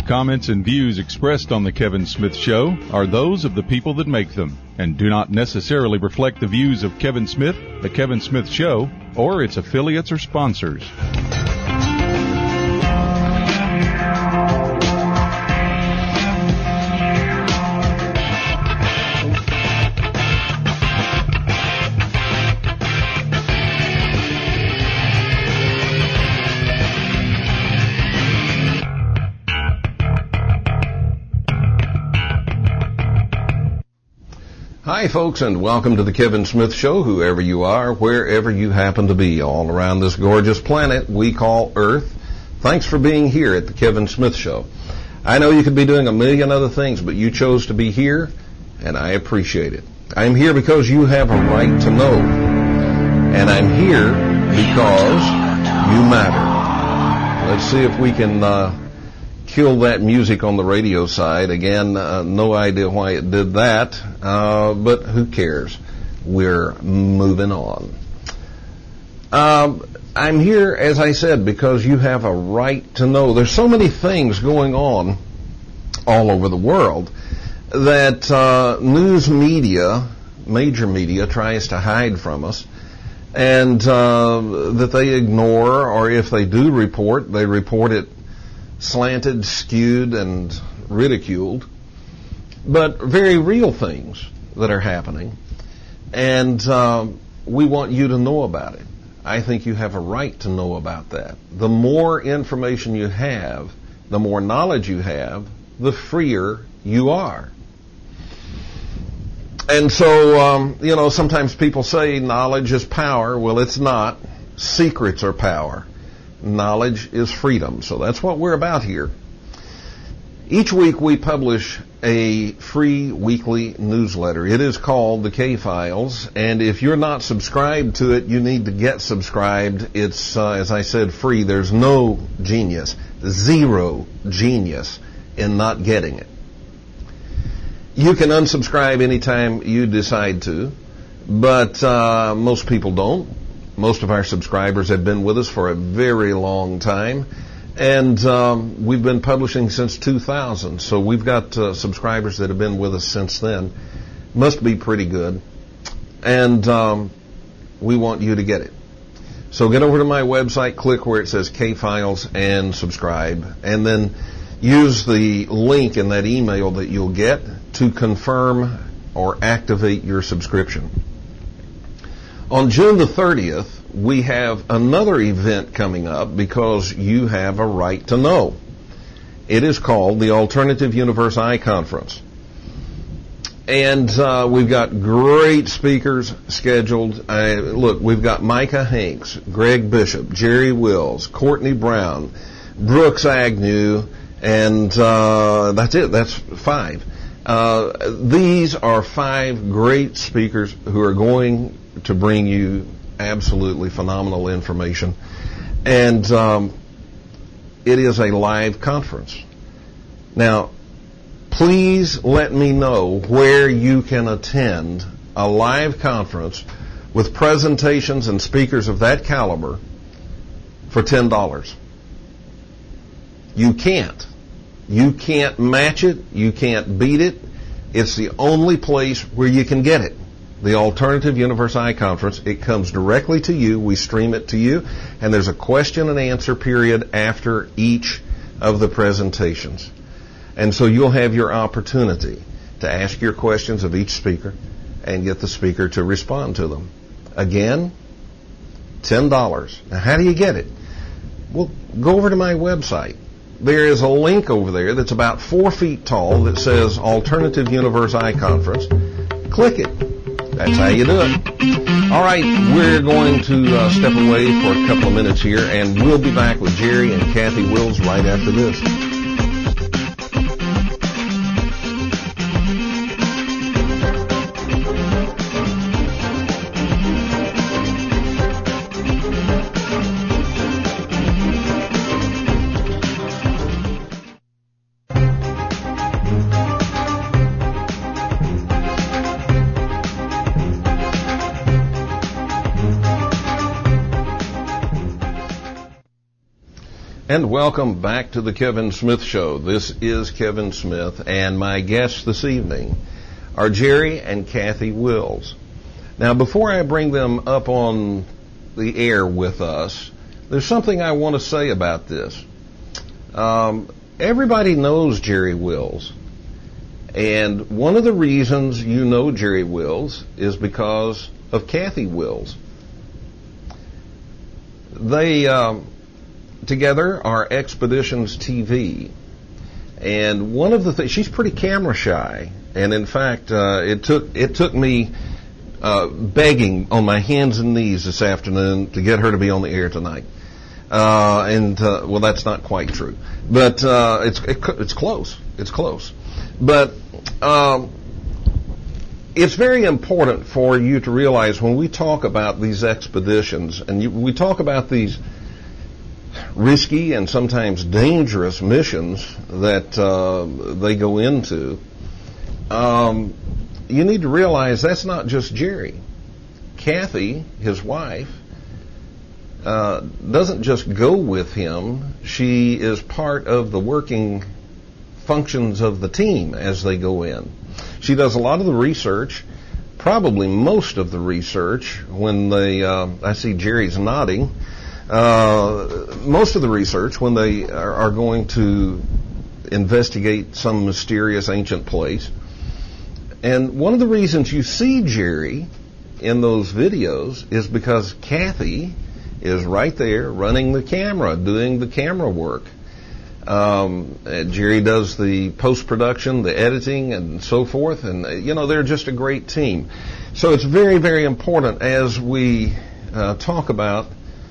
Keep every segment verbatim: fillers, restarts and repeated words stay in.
comments, and views expressed on The Kevin Smith Show are those of the people that make them and do not necessarily reflect the views of Kevin Smith, The Kevin Smith Show, or its affiliates or sponsors. Hi, folks, and welcome to the Kevin Smith Show, whoever you are, wherever you happen to be, all around this gorgeous planet we call Earth. Thanks for being here at the Kevin Smith Show. I know you could be doing a million other things, but you chose to be here, and I appreciate it. I'm here because you have a right to know, and I'm here because you matter. Let's see if we can uh, kill that music on the radio side. Again, uh, no idea why it did that, uh, but who cares? We're moving on. Um, I'm here, as I said, because you have a right to know. There's so many things going on all over the world that uh, news media, major media, tries to hide from us, and uh, that they ignore, or if they do report, they report it slanted, skewed, and ridiculed, but very real things that are happening, and um, we want you to know about it. I think you have a right to know about that. The more information you have, the more knowledge you have, the freer you are. And so, um, you know, sometimes people say knowledge is power. Well, it's not. Secrets are power. Knowledge is freedom. So that's what we're about here. Each week we publish a free weekly newsletter. It is called the K-Files, and if you're not subscribed to it, you need to get subscribed. It's, uh, as I said, free. There's no genius, zero genius in not getting it. You can unsubscribe anytime you decide to, but uh, most people don't. Most of our subscribers have been with us for a very long time, and um, we've been publishing since two thousand, so we've got uh, subscribers that have been with us since then. Must be pretty good, and um, we want you to get it. So get over to my website, click where it says K-Files, and subscribe, and then use the link in that email that you'll get to confirm or activate your subscription. On June the thirtieth, we have another event coming up because you have a right to know. It is called the Alternative Universe I Conference. And uh, we've got great speakers scheduled. Uh, look, we've got Micah Hanks, Greg Bishop, Jerry Wills, Courtney Brown, Brooks Agnew, and uh, that's it. That's five. Uh, these are five great speakers who are going to bring you absolutely phenomenal information. And um, it is a live conference. Now, please let me know where you can attend a live conference with presentations and speakers of that caliber for ten dollars. You can't. You can't match it. You can't beat it. It's the only place where you can get it. The Alternative Universe I Conference. It comes directly to you. We stream it to you. And there's a question and answer period after each of the presentations. And so you'll have your opportunity to ask your questions of each speaker and get the speaker to respond to them. Again, ten dollars. Now, how do you get it? Well, go over to my website. There is a link over there that's about four feet tall that says Alternative Universe I Conference. Click it. That's how you do it. All right, we're going to uh, step away for a couple of minutes here, and we'll be back with Jerry and Kathy Wills right after this. And welcome back to the Kevin Smith Show. This is Kevin Smith, and my guests this evening are Jerry and Kathy Wills. Now, before I bring them up on the air with us, there's something I want to say about this. Um, everybody knows Jerry Wills, and one of the reasons you know Jerry Wills is because of Kathy Wills. They... Um, Together are Expeditions T V, and one of the things, she's pretty camera shy, and in fact, uh, it took it took me uh, begging on my hands and knees this afternoon to get her to be on the air tonight. Uh, and uh, well, that's not quite true, but uh, it's it, it's close. It's close, but um, it's very important for you to realize when we talk about these expeditions, and you, we talk about these risky and sometimes dangerous missions that uh, they go into, um, you need to realize that's not just Jerry. Kathy, his wife, uh, doesn't just go with him. She is part of the working functions of the team as they go in. She does a lot of the research, probably most of the research. When they, uh, I see Jerry's nodding. Uh, most of the research when they are, are going to investigate some mysterious ancient place. And one of the reasons you see Jerry in those videos is because Kathy is right there running the camera, doing the camera work. Um, Jerry does the post-production, the editing, and so forth. And, you know, they're just a great team. So it's very, very important as we uh, talk about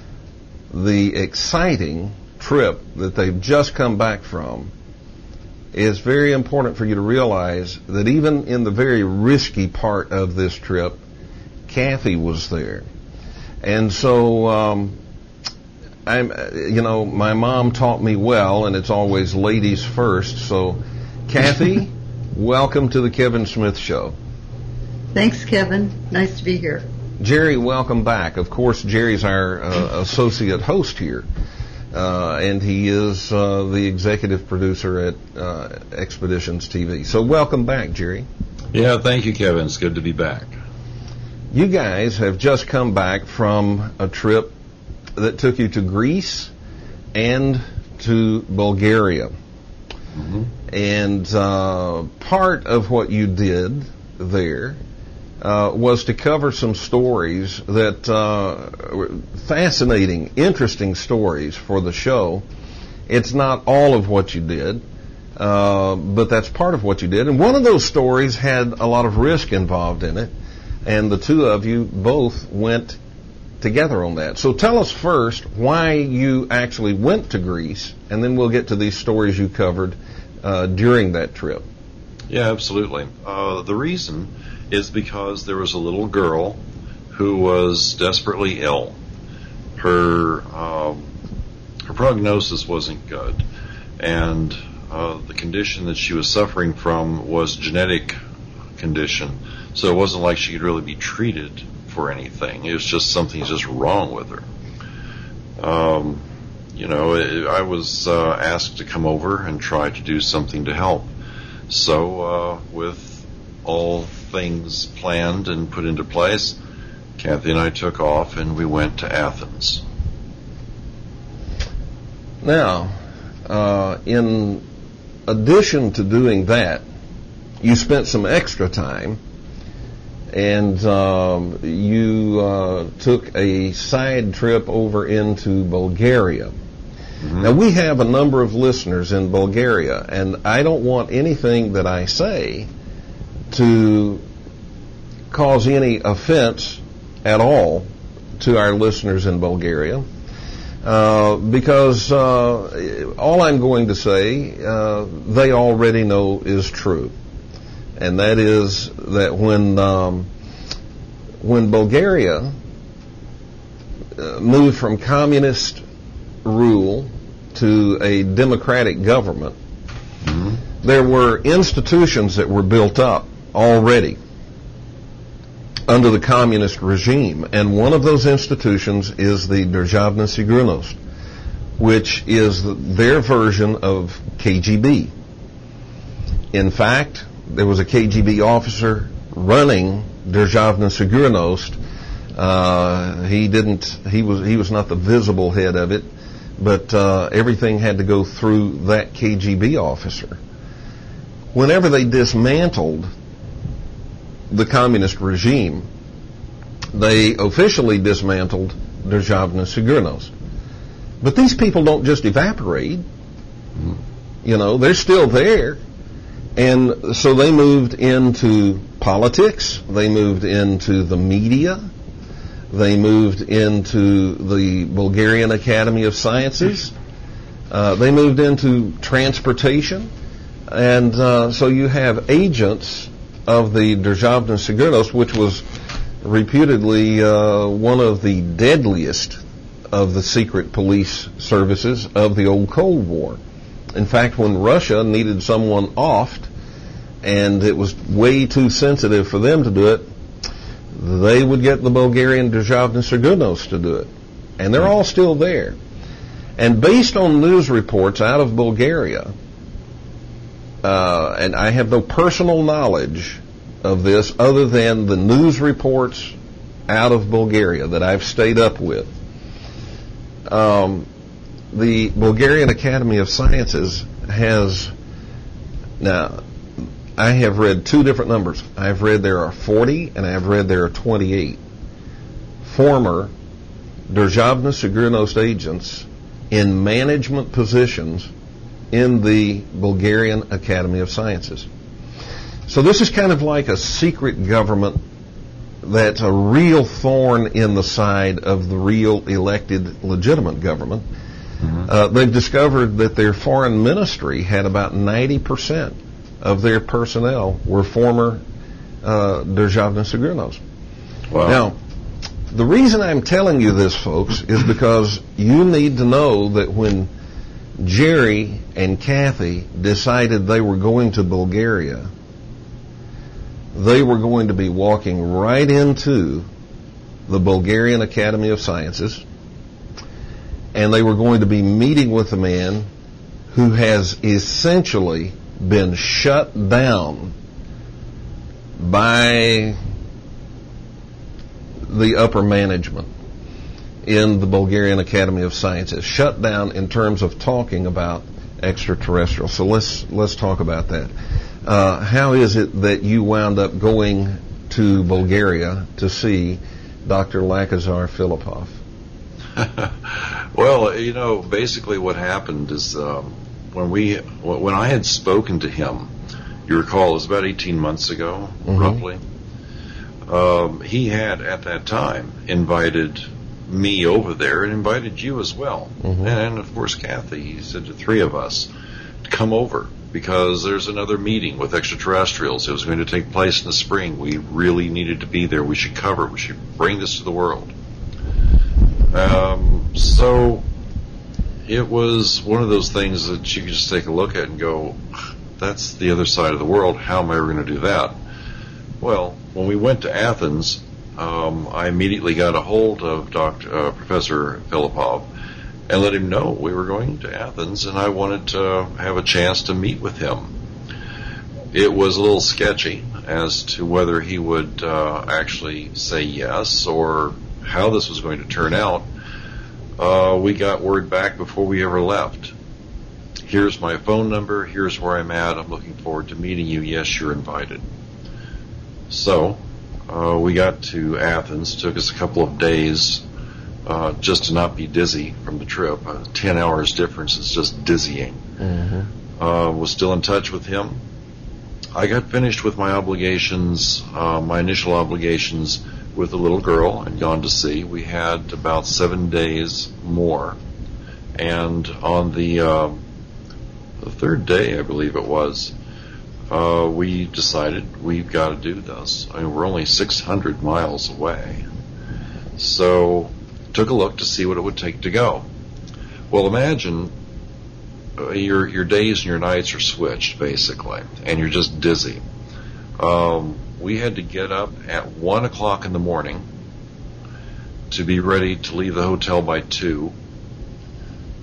the exciting trip that they've just come back from. It's very important for you to realize that even in the very risky part of this trip, Kathy was there. And so, um, I'm, you know, my mom taught me well, and it's always ladies first. So, Kathy, welcome to the Kevin Smith Show. Thanks, Kevin. Nice to be here. Jerry, welcome back. Of course, Jerry's our uh, associate host here, uh, and he is uh, the executive producer at uh, Expeditions T V. So welcome back, Jerry. Yeah, thank you, Kevin. It's good to be back. You guys have just come back from a trip that took you to Greece and to Bulgaria. Mm-hmm. And uh, part of what you did there Uh, was to cover some stories that uh, were fascinating, interesting stories for the show. It's not all of what you did, uh, but that's part of what you did. And one of those stories had a lot of risk involved in it, and the two of you both went together on that. So tell us first why you actually went to Greece, and then we'll get to these stories you covered uh, during that trip. Yeah, absolutely. Uh, the reason is because there was a little girl who was desperately ill. Her um, her prognosis wasn't good, and uh, the condition that she was suffering from was a genetic condition. So it wasn't like she could really be treated for anything. It was just something just wrong with her. Um, you know, it, I was uh, asked to come over and try to do something to help. So uh, with all things planned and put into place, Kathy and I took off and we went to Athens. Now, uh, in addition to doing that, you spent some extra time and um, you uh, took a side trip over into Bulgaria. Mm-hmm. Now, we have a number of listeners in Bulgaria, and I don't want anything that I say to cause any offense at all to our listeners in Bulgaria, uh, because uh, all I'm going to say uh, they already know is true, and that is that when um, when Bulgaria uh, moved from communist rule to a democratic government, mm-hmm. there were institutions that were built up already under the communist regime, and one of those institutions is the Državna Sigurnost, which is their version of K G B. In fact, there was a K G B officer running Državna Sigurnost. Uh, he didn't. He was. He was not the visible head of it, but uh, everything had to go through that K G B officer. Whenever they dismantled the communist regime, they officially dismantled Državna Sigurnost. But these people don't just evaporate. Mm-hmm. You know, they're still there. And so they moved into politics. They moved into the media. They moved into the Bulgarian Academy of Sciences. Uh, they moved into transportation. And uh, so you have agents of the Državna Sigurnost, which was reputedly uh, one of the deadliest of the secret police services of the old Cold War. In fact, when Russia needed someone offed, and it was way too sensitive for them to do it, they would get the Bulgarian Državna Sigurnost to do it. And they're all still there. And based on news reports out of Bulgaria, uh, and I have no personal knowledge of this other than the news reports out of Bulgaria that I've stayed up with, um, the Bulgarian Academy of Sciences has, now, I have read two different numbers. I've read there are forty, and I've read there are twenty-eight former Državna Sigurnost agents in management positions in the Bulgarian Academy of Sciences. So this is kind of like a secret government that's a real thorn in the side of the real elected legitimate government. Mm-hmm. Uh, they've discovered that their foreign ministry had about ninety percent of their personnel were former uh, Državna Sigurnost. Wow. Now, the reason I'm telling you this, folks, is because you need to know that when Jerry and Kathy decided they were going to Bulgaria, they were going to be walking right into the Bulgarian Academy of Sciences, and they were going to be meeting with a man who has essentially been shut down by the upper management in the Bulgarian Academy of Sciences. Shut down in terms of talking about extraterrestrial. So let's let's talk about that. Uh, how is it that you wound up going to Bulgaria to see Doctor Lakazar Filipov? Well, you know, basically what happened is um, when we when I had spoken to him, you recall, it was about eighteen months ago, mm-hmm. roughly. Um, he had at that time invited me over there and invited you as well, mm-hmm. and of course Kathy. He said to three of us to come over because there's another meeting with extraterrestrials. It was going to take place in the spring. We really needed to be there. We should cover. We should bring this to the world. Um, so it was one of those things that you could just take a look at and go, that's the other side of the world. How am I ever going to do that? Well, when we went to Athens, um, I immediately got a hold of Doctor Uh, Professor Filipov and let him know we were going to Athens and I wanted to have a chance to meet with him. It was a little sketchy as to whether he would uh, actually say yes or how this was going to turn out. Uh, we got word back before we ever left. Here's my phone number. Here's where I'm at. I'm looking forward to meeting you. Yes, you're invited. So uh, we got to Athens. Took us a couple of days uh, just to not be dizzy from the trip. Uh, Ten hours difference is just dizzying. Mm-hmm. Uh, was still in touch with him. I got finished with my obligations, uh, my initial obligations with the little girl and gone to sea. We had about seven days more. And on the, uh, the third day, I believe it was, uh, we decided we've got to do this. I mean, we're only six hundred miles away. So took a look to see what it would take to go. Well, imagine uh, your your days and your nights are switched, basically, and you're just dizzy. Um, we had to get up at one o'clock in the morning to be ready to leave the hotel by two.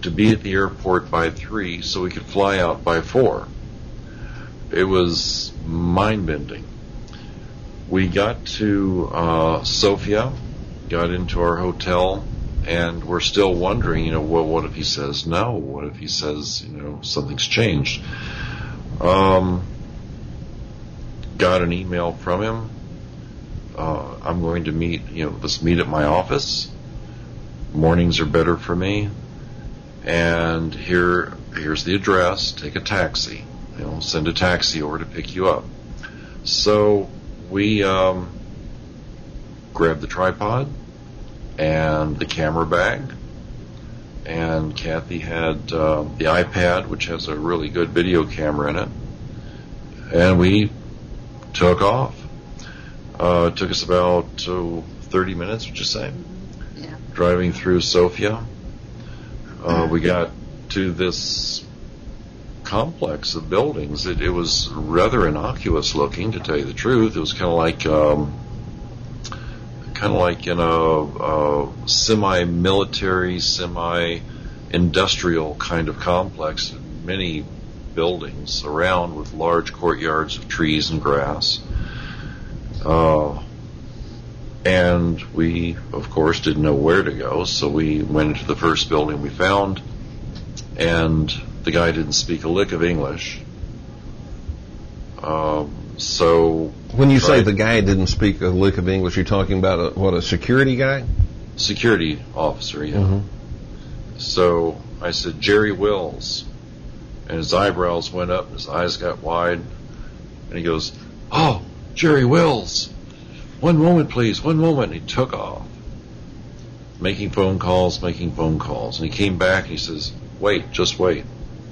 to be at the airport by three so we could fly out by four. It was mind-bending. We got to uh, Sofia, got into our hotel, and we're still wondering, you know, well, what if he says no? What if he says, you know, something's changed? Um, got an email from him. Uh, I'm going to meet, you know, let's meet at my office. Mornings are better for me. And here, here's the address. Take a taxi. You know, send a taxi over to pick you up. So we um, grabbed the tripod and the camera bag, and Kathy had uh, the iPad, which has a really good video camera in it, and we took off. Uh, it took us about oh, thirty minutes, would you say? Yeah. Driving through Sofia. Uh, we got to this complex of buildings. It, it was rather innocuous looking, to tell you the truth. It was kind of like, um, kind of like in a, a semi-military, semi-industrial kind of complex. Many buildings around with large courtyards of trees and grass. Uh, and we, of course, didn't know where to go, so we went into the first building we found, and the guy didn't speak a lick of English. Um, so when you say the guy didn't speak a lick of English, you're talking about a, what, a security guy? Security officer, yeah. Mm-hmm. So I said, Jerry Wills, and his eyebrows went up, his eyes got wide, and he goes, "Oh, Jerry Wills, one moment, please, one moment." And he took off, making phone calls, making phone calls. And he came back and he says, "Wait, just wait."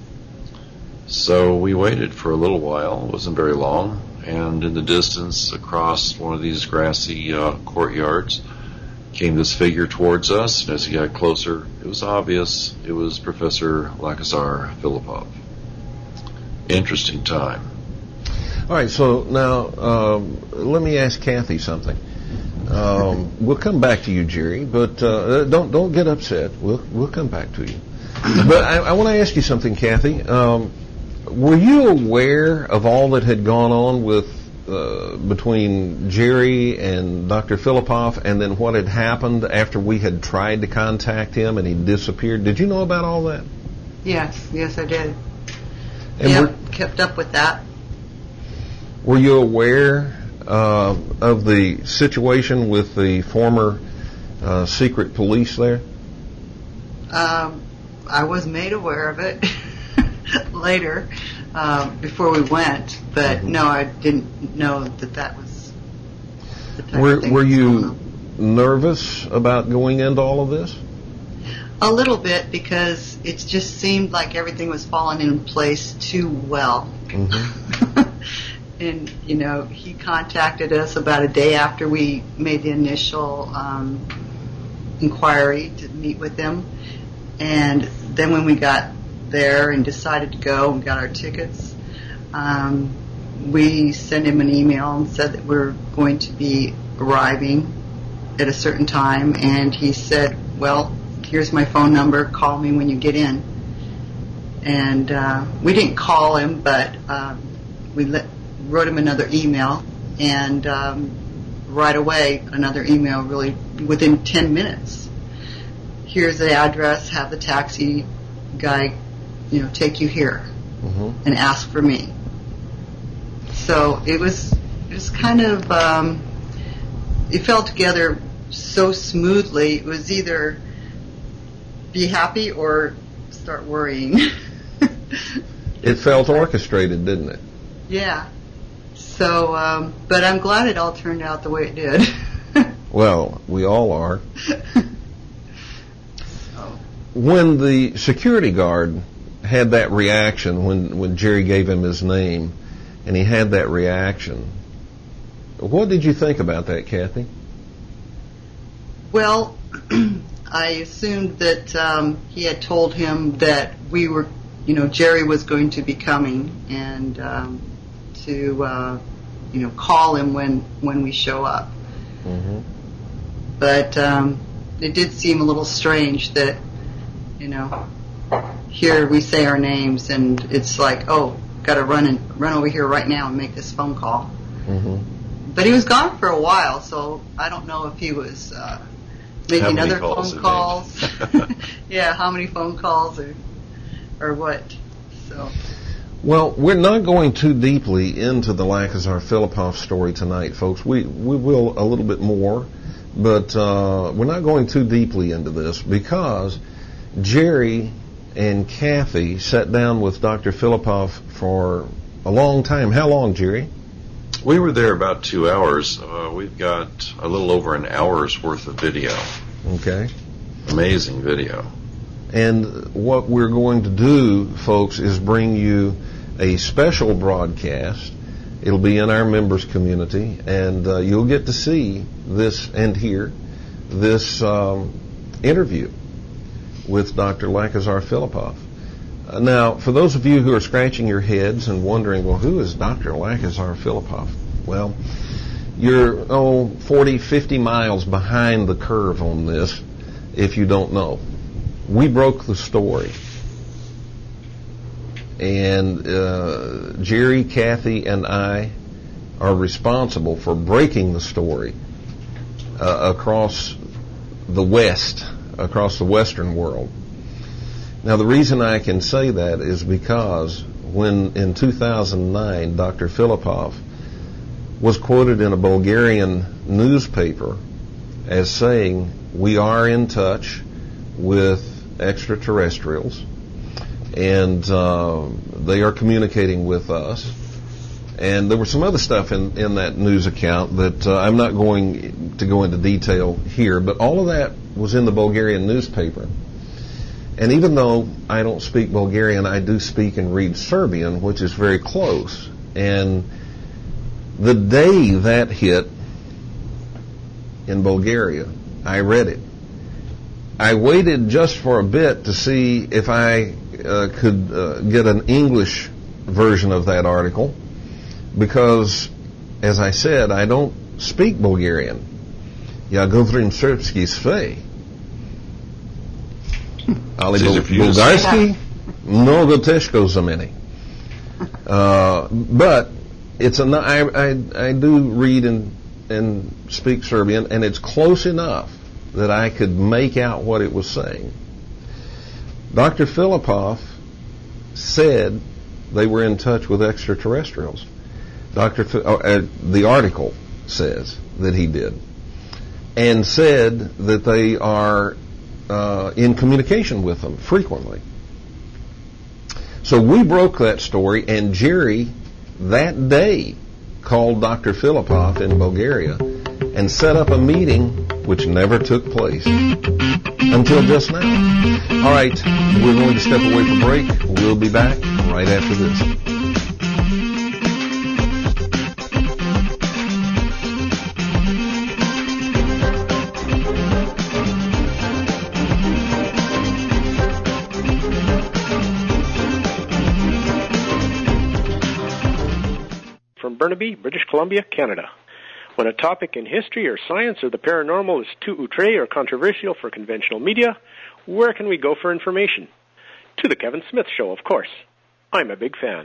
So we waited for a little while. It wasn't very long. And in the distance, across one of these grassy uh, courtyards, came this figure towards us. And as he got closer, it was obvious it was Professor Lakazar Filipov. Interesting time. All right, so now um, let me ask Kathy something. Um, we'll come back to you, Jerry, but uh, don't don't get upset. We'll we'll come back to you. But I, I want to ask you something, Kathy. Um, were you aware of all that had gone on with uh, between Jerry and Doctor Filipov, and then what had happened after we had tried to contact him and he disappeared? Did you know about all that? Yes, yes, I did. And yeah, kept up with that. Were you aware uh, of the situation with the former uh, secret police there? Um, I was made aware of it later, uh, before we went, but mm-hmm. no, I didn't know that that was the type were, of thing. Were you nervous about going into all of this? A little bit, because it just seemed like everything was falling in place too well. Mm-hmm. And, you know, he contacted us about a day after we made the initial um, inquiry to meet with him. And then when we got there and decided to go and got our tickets, um, we sent him an email and said that we're going to be arriving at a certain time. And he said, "Well, here's my phone number. Call me when you get in." And uh, we didn't call him, but um, we let, wrote him another email, and um, right away another email, really within ten minutes. Here's the address. Have the taxi guy, you know, take you here, mm-hmm. and ask for me. So it was, it was kind of, um, it fell together so smoothly. It was either be happy or start worrying. It felt orchestrated, didn't it? Yeah. So, um, but I'm glad it all turned out the way it did. Well, we all are. When the security guard had that reaction, when, when Jerry gave him his name, and he had that reaction, what did you think about that, Kathy? Well, I assumed that um, he had told him that we were, you know, Jerry was going to be coming, and um, to, uh, you know, call him when, when we show up. Mm-hmm. But um, it did seem a little strange that, you know, hear we say our names, and it's like, oh, got to run and run over here right now and make this phone call. Mm-hmm. But he was gone for a while, so I don't know if he was uh, making other phone calls. Yeah, how many phone calls or or what? So. Well, we're not going too deeply into the Lachazar Philipov story tonight, folks. We we will a little bit more, but uh, we're not going too deeply into this because Jerry and Kathy sat down with Doctor Philipov for a long time. How long, Jerry? We were there about two hours. Uh, we've got a little over an hour's worth of video. Okay. Amazing video. And what we're going to do, folks, is bring you a special broadcast. It'll be in our members community, and uh, you'll get to see this and hear this um, interview with Doctor Lachazar Philipov. Uh, now, for those of you who are scratching your heads and wondering, well, who is Doctor Lachazar Philipov? Well, you're, oh, forty, fifty miles behind the curve on this if you don't know. We broke the story. And uh, Jerry, Kathy, and I are responsible for breaking the story uh, across the West, across the Western world. Now, the reason I can say that is because when in two thousand nine, Doctor Philipov was quoted in a Bulgarian newspaper as saying, we are in touch with extraterrestrials, and uh, they are communicating with us. And there was some other stuff in, in that news account that uh, I'm not going to go into detail here, but all of that was in the Bulgarian newspaper. And even though I don't speak Bulgarian, I do speak and read Serbian, which is very close. And the day that hit in Bulgaria, I read it. I waited just for a bit to see if I uh, could uh, get an English version of that article, because, as I said, I don't speak Bulgarian. Ja govorim srpski sve. Ali bulgarski mnogo teško za mene. Uh, but it's a, I, I, I do read and, and speak Serbian, and it's close enough that I could make out what it was saying. Doctor Philipov said they were in touch with extraterrestrials. Doctor F- uh, the article says that he did, and said that they are uh, in communication with them frequently. So we broke that story, and Jerry that day called Doctor Philipov in Bulgaria and set up a meeting which never took place until just now. All right, we're going to step away for break. We'll be back right after this. From Burnaby, British Columbia, Canada. When a topic in history or science or the paranormal is too outré or controversial for conventional media, where can we go for information? To the Kevin Smith Show, of course. I'm a big fan.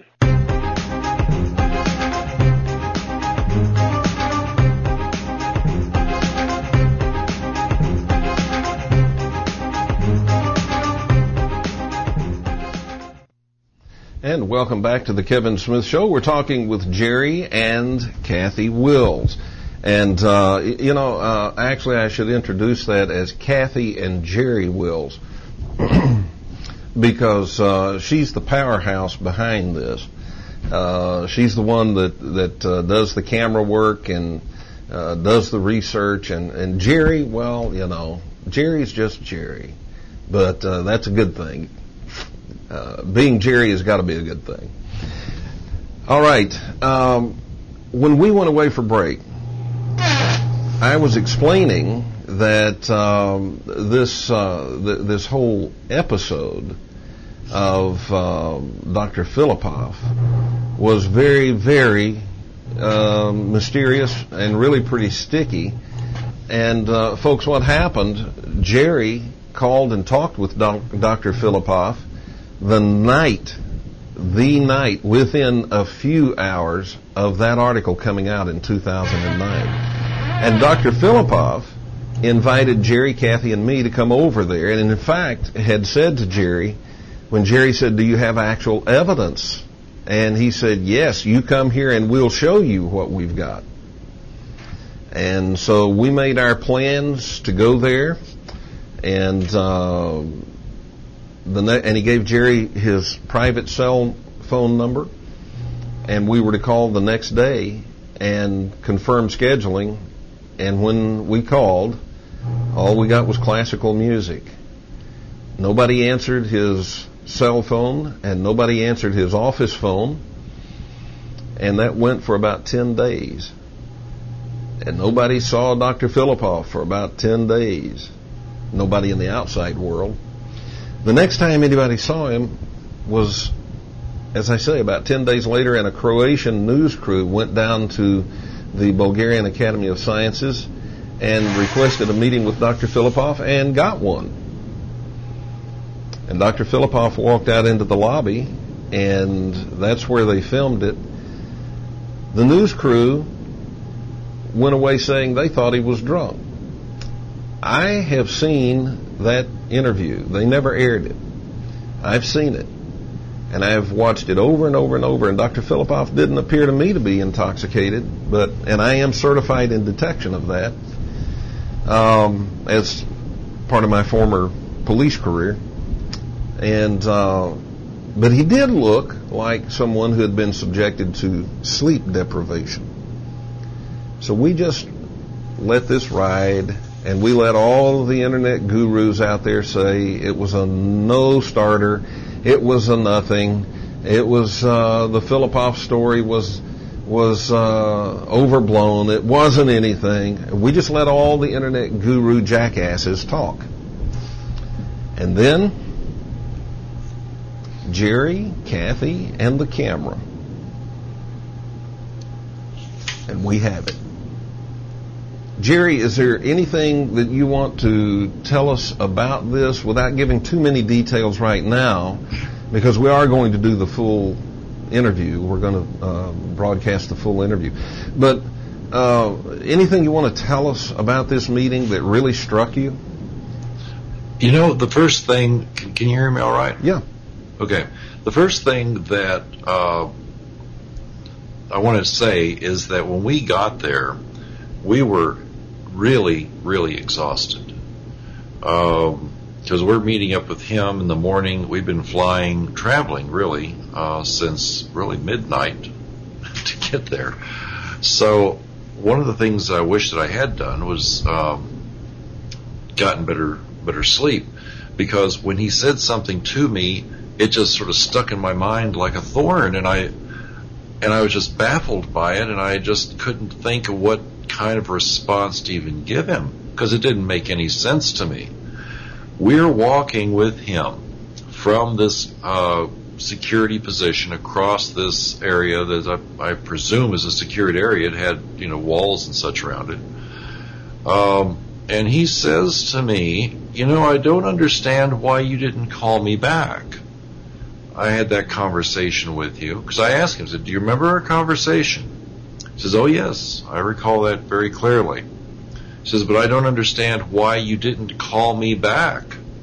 And welcome back to the Kevin Smith Show. We're talking with Jerry and Kathy Wills. And, uh, you know, uh, actually I should introduce that as Kathy and Jerry Wills because uh, she's the powerhouse behind this. Uh, she's the one that, that uh, does the camera work and uh, does the research. And, and Jerry, well, you know, Jerry's just Jerry. But uh, that's a good thing. Uh, being Jerry has got to be a good thing. All right. Um, when we went away for break, I was explaining that um, this uh, th- this whole episode of um, Doctor Philipov was very, very um, mysterious and really pretty sticky. And uh, folks, what happened? Jerry called and talked with doc- Doctor Philipov the night, the night, within a few hours of that article coming out in two thousand nine. And Doctor Filipoff invited Jerry, Kathy, and me to come over there, and in fact had said to Jerry, when Jerry said, do you have actual evidence? And he said, yes, you come here and we'll show you what we've got. And so we made our plans to go there, and uh, the ne- and he gave Jerry his private cell phone number, and we were to call the next day and confirm scheduling. And when we called, all we got was classical music. Nobody answered his cell phone, and nobody answered his office phone, and that went for about ten days. And nobody saw Doctor Filipoff for about ten days. Nobody in the outside world. The next time anybody saw him was, as I say, about ten days later, and a Croatian news crew went down to the Bulgarian Academy of Sciences and requested a meeting with Doctor Filipoff and got one. And Doctor Filipoff walked out into the lobby, and that's where they filmed it. The news crew went away saying they thought he was drunk. I have seen that interview. They never aired it. I've seen it. And I've watched it over and over and over, and Doctor Filipoff didn't appear to me to be intoxicated, but and I am certified in detection of that um, as part of my former police career. And uh, but he did look like someone who had been subjected to sleep deprivation. So we just let this ride, and we let all of the internet gurus out there say it was a no-starter. It was a nothing. It was uh, the Filipoff story was was uh, overblown. It wasn't anything. We just let all the internet guru jackasses talk. And then Jerry, Kathy, and the camera, and we have it. Jerry, is there anything that you want to tell us about this without giving too many details right now? Because we are going to do the full interview. We're going to uh, broadcast the full interview. But uh, anything you want to tell us about this meeting that really struck you? You know, the first thing, can, can you hear me all right? Yeah. Okay. The first thing that uh, I want to say is that when we got there, we were really, really exhausted. Um, because we're meeting up with him in the morning. We've been flying, traveling really, uh, since really midnight to get there. So one of the things I wish that I had done was um, gotten better, better sleep, because when he said something to me, it just sort of stuck in my mind like a thorn, and I and I was just baffled by it, and I just couldn't think of what kind of response to even give him, because it didn't make any sense to me. We're walking with him from this uh, security position across this area that I, I presume is a secured area. It had, you know, walls and such around it. Um, and he says to me, you know, I don't understand why you didn't call me back. I had that conversation with you, because I asked him, I said, do you remember our conversation? He says, oh yes, I recall that very clearly. He says, but I don't understand why you didn't call me back.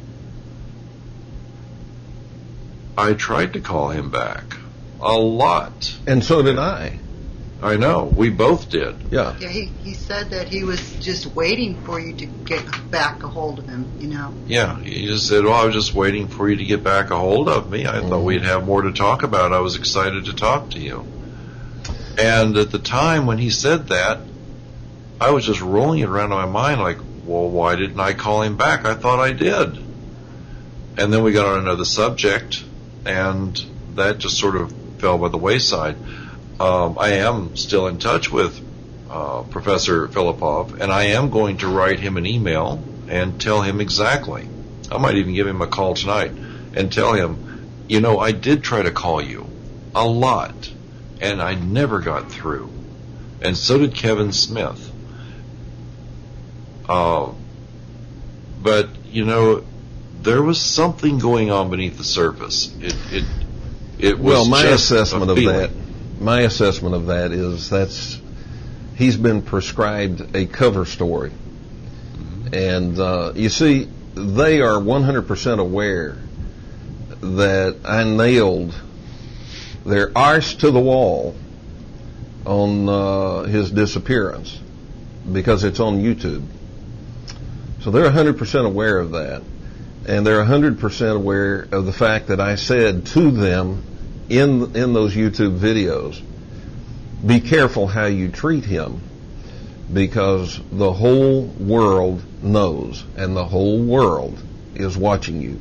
I tried to call him back a lot. And so did I. I know, we both did. Yeah. Yeah, he, he said that he was just waiting for you to get back a hold of him, you know. Yeah, he just said, well, I was just waiting for you to get back a hold of me. I mm-hmm. thought we'd have more to talk about. I was excited to talk to you. And at the time when he said that, I was just rolling it around in my mind like, well, why didn't I call him back? I thought I did. And then we got on another subject, and that just sort of fell by the wayside. Um, I am still in touch with uh, Professor Filipoff, and I am going to write him an email and tell him exactly. I might even give him a call tonight and tell him, you know, I did try to call you a lot, and I never got through. And so did Kevin Smith. Uh, but, you know, there was something going on beneath the surface. It it it was well, my just assessment a of feeling. that. My assessment of that is that's he's been prescribed a cover story, mm-hmm. and uh, you see, they are one hundred percent aware that I nailed their arse to the wall on uh, his disappearance because it's on YouTube. So they're one hundred percent aware of that. And they're one hundred percent aware of the fact that I said to them in in those YouTube videos, be careful how you treat him, because the whole world knows and the whole world is watching you.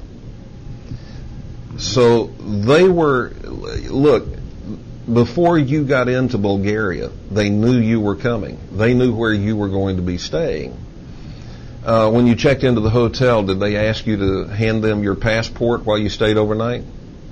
So they were, look, before you got into Bulgaria, they knew you were coming. They knew where you were going to be staying. Uh, when you checked into the hotel, did they ask you to hand them your passport while you stayed overnight?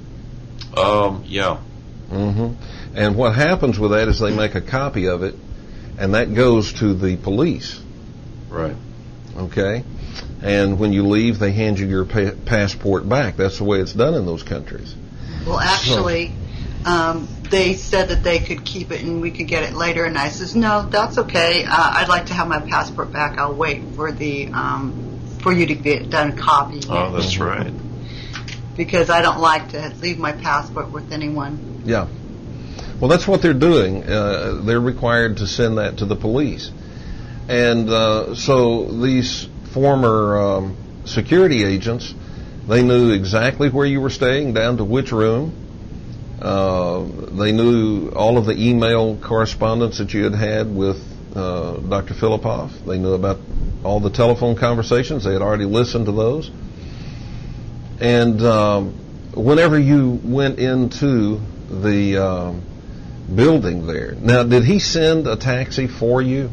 Um, yeah. Mm-hmm. And what happens with that is they make a copy of it, and that goes to the police. Right. Okay? And when you leave, they hand you your pa- passport back. That's the way it's done in those countries. Well, actually, um, they said that they could keep it and we could get it later. And I says, no, that's okay. Uh, I'd like to have my passport back. I'll wait for the um, for you to get done copying. Oh, that's right. Because I don't like to leave my passport with anyone. Yeah. Well, that's what they're doing. Uh, they're required to send that to the police. And uh, so these former um, security agents, they knew exactly where you were staying, down to which room. Uh, they knew all of the email correspondence that you had had with uh, Doctor Filipov. They knew about all the telephone conversations. They had already listened to those. And um, whenever you went into the uh, building there, now, did he send a taxi for you?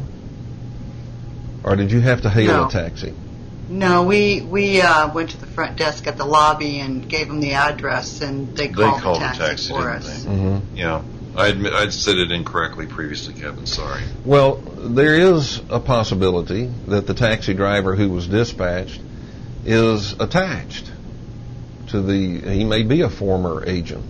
Or did you have to hail No. a taxi? No, we we uh, went to the front desk at the lobby and gave them the address, and they called, They called the taxi, the taxi, for didn't us. they? Mm-hmm. Yeah. I admit I'd said it incorrectly previously, Kevin. Sorry. Well, there is a possibility that the taxi driver who was dispatched is attached to the, he may be a former agent.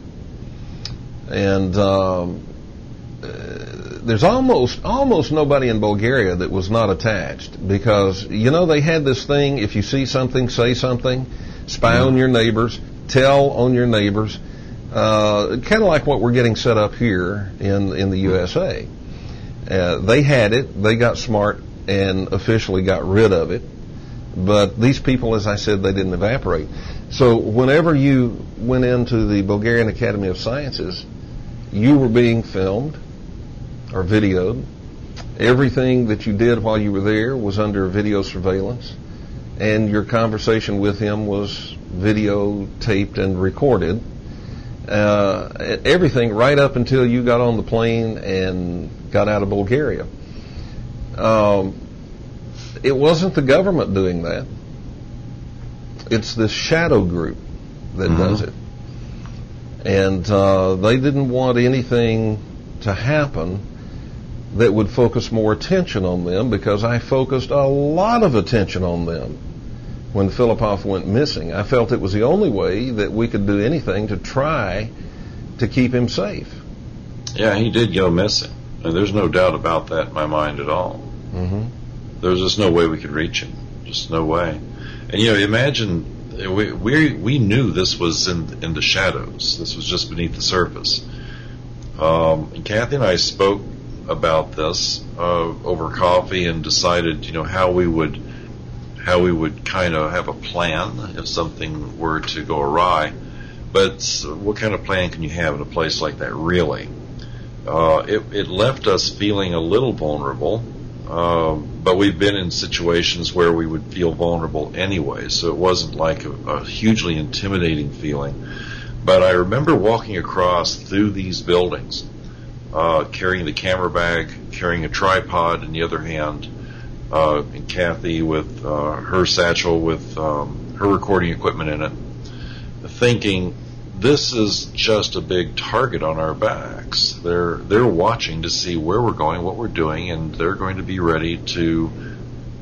And um, uh, there's almost almost nobody in Bulgaria that was not attached, because, you know, they had this thing, if you see something, say something, spy mm-hmm. on your neighbors, tell on your neighbors, uh, kind of like what we're getting set up here in, in the U S A. Uh, they had it, they got smart and officially got rid of it, but these people, as I said, they didn't evaporate. So whenever you went into the Bulgarian Academy of Sciences, you were being filmed or videoed. Everything that you did while you were there was under video surveillance, and your conversation with him was videotaped and recorded. Uh, everything right up until you got on the plane and got out of Bulgaria. Um, it wasn't the government doing that. It's this shadow group that mm-hmm. does it. And uh, they didn't want anything to happen that would focus more attention on them, because I focused a lot of attention on them when Filipov went missing. I felt it was the only way that we could do anything to try to keep him safe. Yeah, he did go missing. And there's no doubt about that in my mind at all. Mm-hmm. There's just no way we could reach him. Just no way. And, you know, imagine, we we, we knew this was in, in the shadows. This was just beneath the surface. Um, and Kathy and I spoke about this uh, over coffee and decided, you know, how we would how we would kind of have a plan if something were to go awry. But what kind of plan can you have in a place like that, really? Uh, it, it left us feeling a little vulnerable, uh, but we've been in situations where we would feel vulnerable anyway, so it wasn't like a, a hugely intimidating feeling. But I remember walking across through these buildings, uh, carrying the camera bag, carrying a tripod in the other hand, uh, and Kathy with uh, her satchel with um, her recording equipment in it, thinking, this is just a big target on our backs. They're they're watching to see where we're going, what we're doing, and they're going to be ready to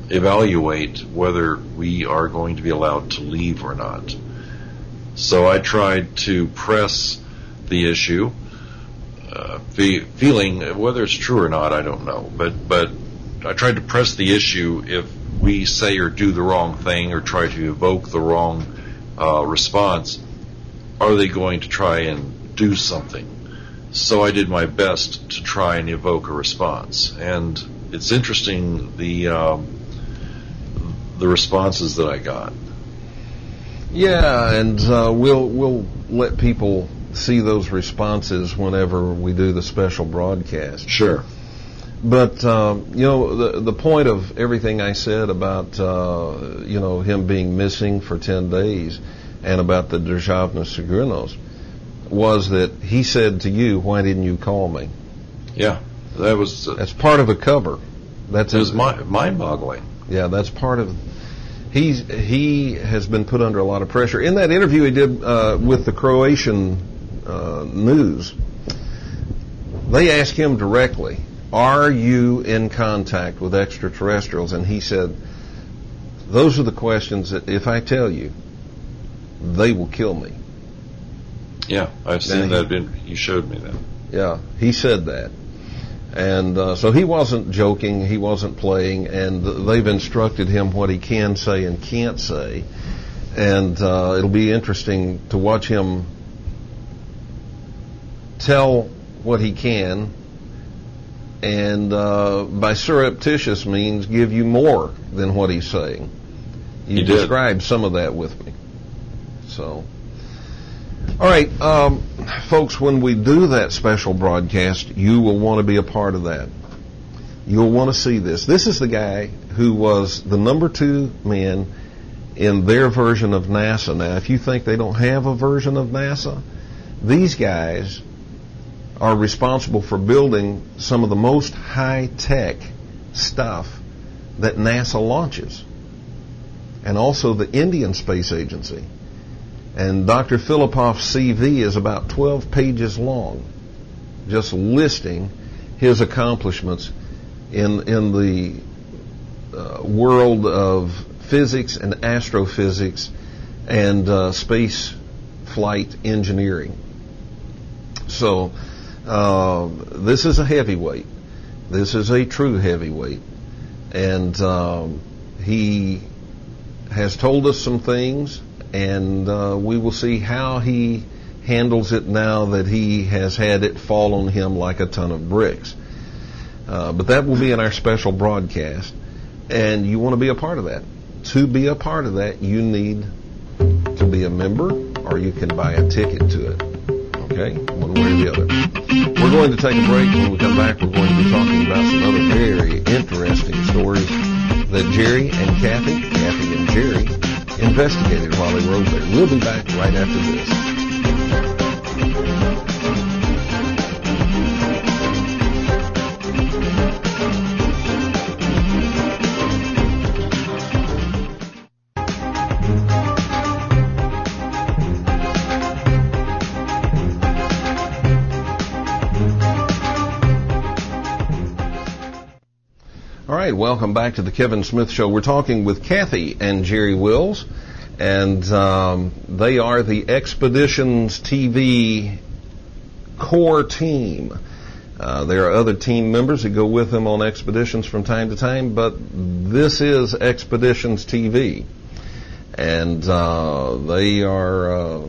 evaluate whether we are going to be allowed to leave or not. So I tried to press the issue, uh, fe- feeling, whether it's true or not, I don't know, but, but I tried to press the issue if we say or do the wrong thing or try to evoke the wrong uh, response, are they going to try and do something? So I did my best to try and evoke a response. And it's interesting, the um, the responses that I got. Yeah, and uh, we'll we'll let people see those responses whenever we do the special broadcast. Sure. But, um, you know, the the point of everything I said about, uh, you know, him being missing for ten days and about the Državna Sigurnost was that he said to you, why didn't you call me? Yeah, that was... Uh, that's part of a cover. That's it was mi- mind-boggling. Yeah, that's part of... He's, he has been put under a lot of pressure. In that interview he did uh, with the Croatian uh, news, they asked him directly, are you in contact with extraterrestrials? And he said, those are the questions that if I tell you, they will kill me. Yeah, I've seen he, that. Been, you showed me that. Yeah, he said that. And uh, so he wasn't joking, he wasn't playing, and they've instructed him what he can say and can't say. And uh, it'll be interesting to watch him tell what he can, and uh, by surreptitious means give you more than what he's saying. You described some of that with me. So, all right, um, folks, when we do that special broadcast, you will want to be a part of that. You'll want to see this. This is the guy who was the number two man in their version of NASA. Now, if you think they don't have a version of NASA, these guys are responsible for building some of the most high-tech stuff that NASA launches, and also the Indian Space Agency. And Doctor Filipov's C V is about twelve pages long, just listing his accomplishments in in the uh, world of physics and astrophysics and uh, space flight engineering. So uh, this is a heavyweight. This is a true heavyweight. And um, he has told us some things, and uh, we will see how he handles it now that he has had it fall on him like a ton of bricks. Uh, but that will be in our special broadcast, and you want to be a part of that. To be a part of that, you need to be a member, or you can buy a ticket to it. Okay? One way or the other. We're going to take a break. When we come back, we're going to be talking about some other very interesting stories that Jerry and Kathy, Kathy and Jerry, investigated while they rode there. We'll be back right after this. All right, welcome back to the Kevin Smith Show. We're talking with Kathy and Jerry Wills, and um, they are the Expeditions T V core team. Uh, there are other team members that go with them on expeditions from time to time, but this is Expeditions T V, and uh, they are, uh,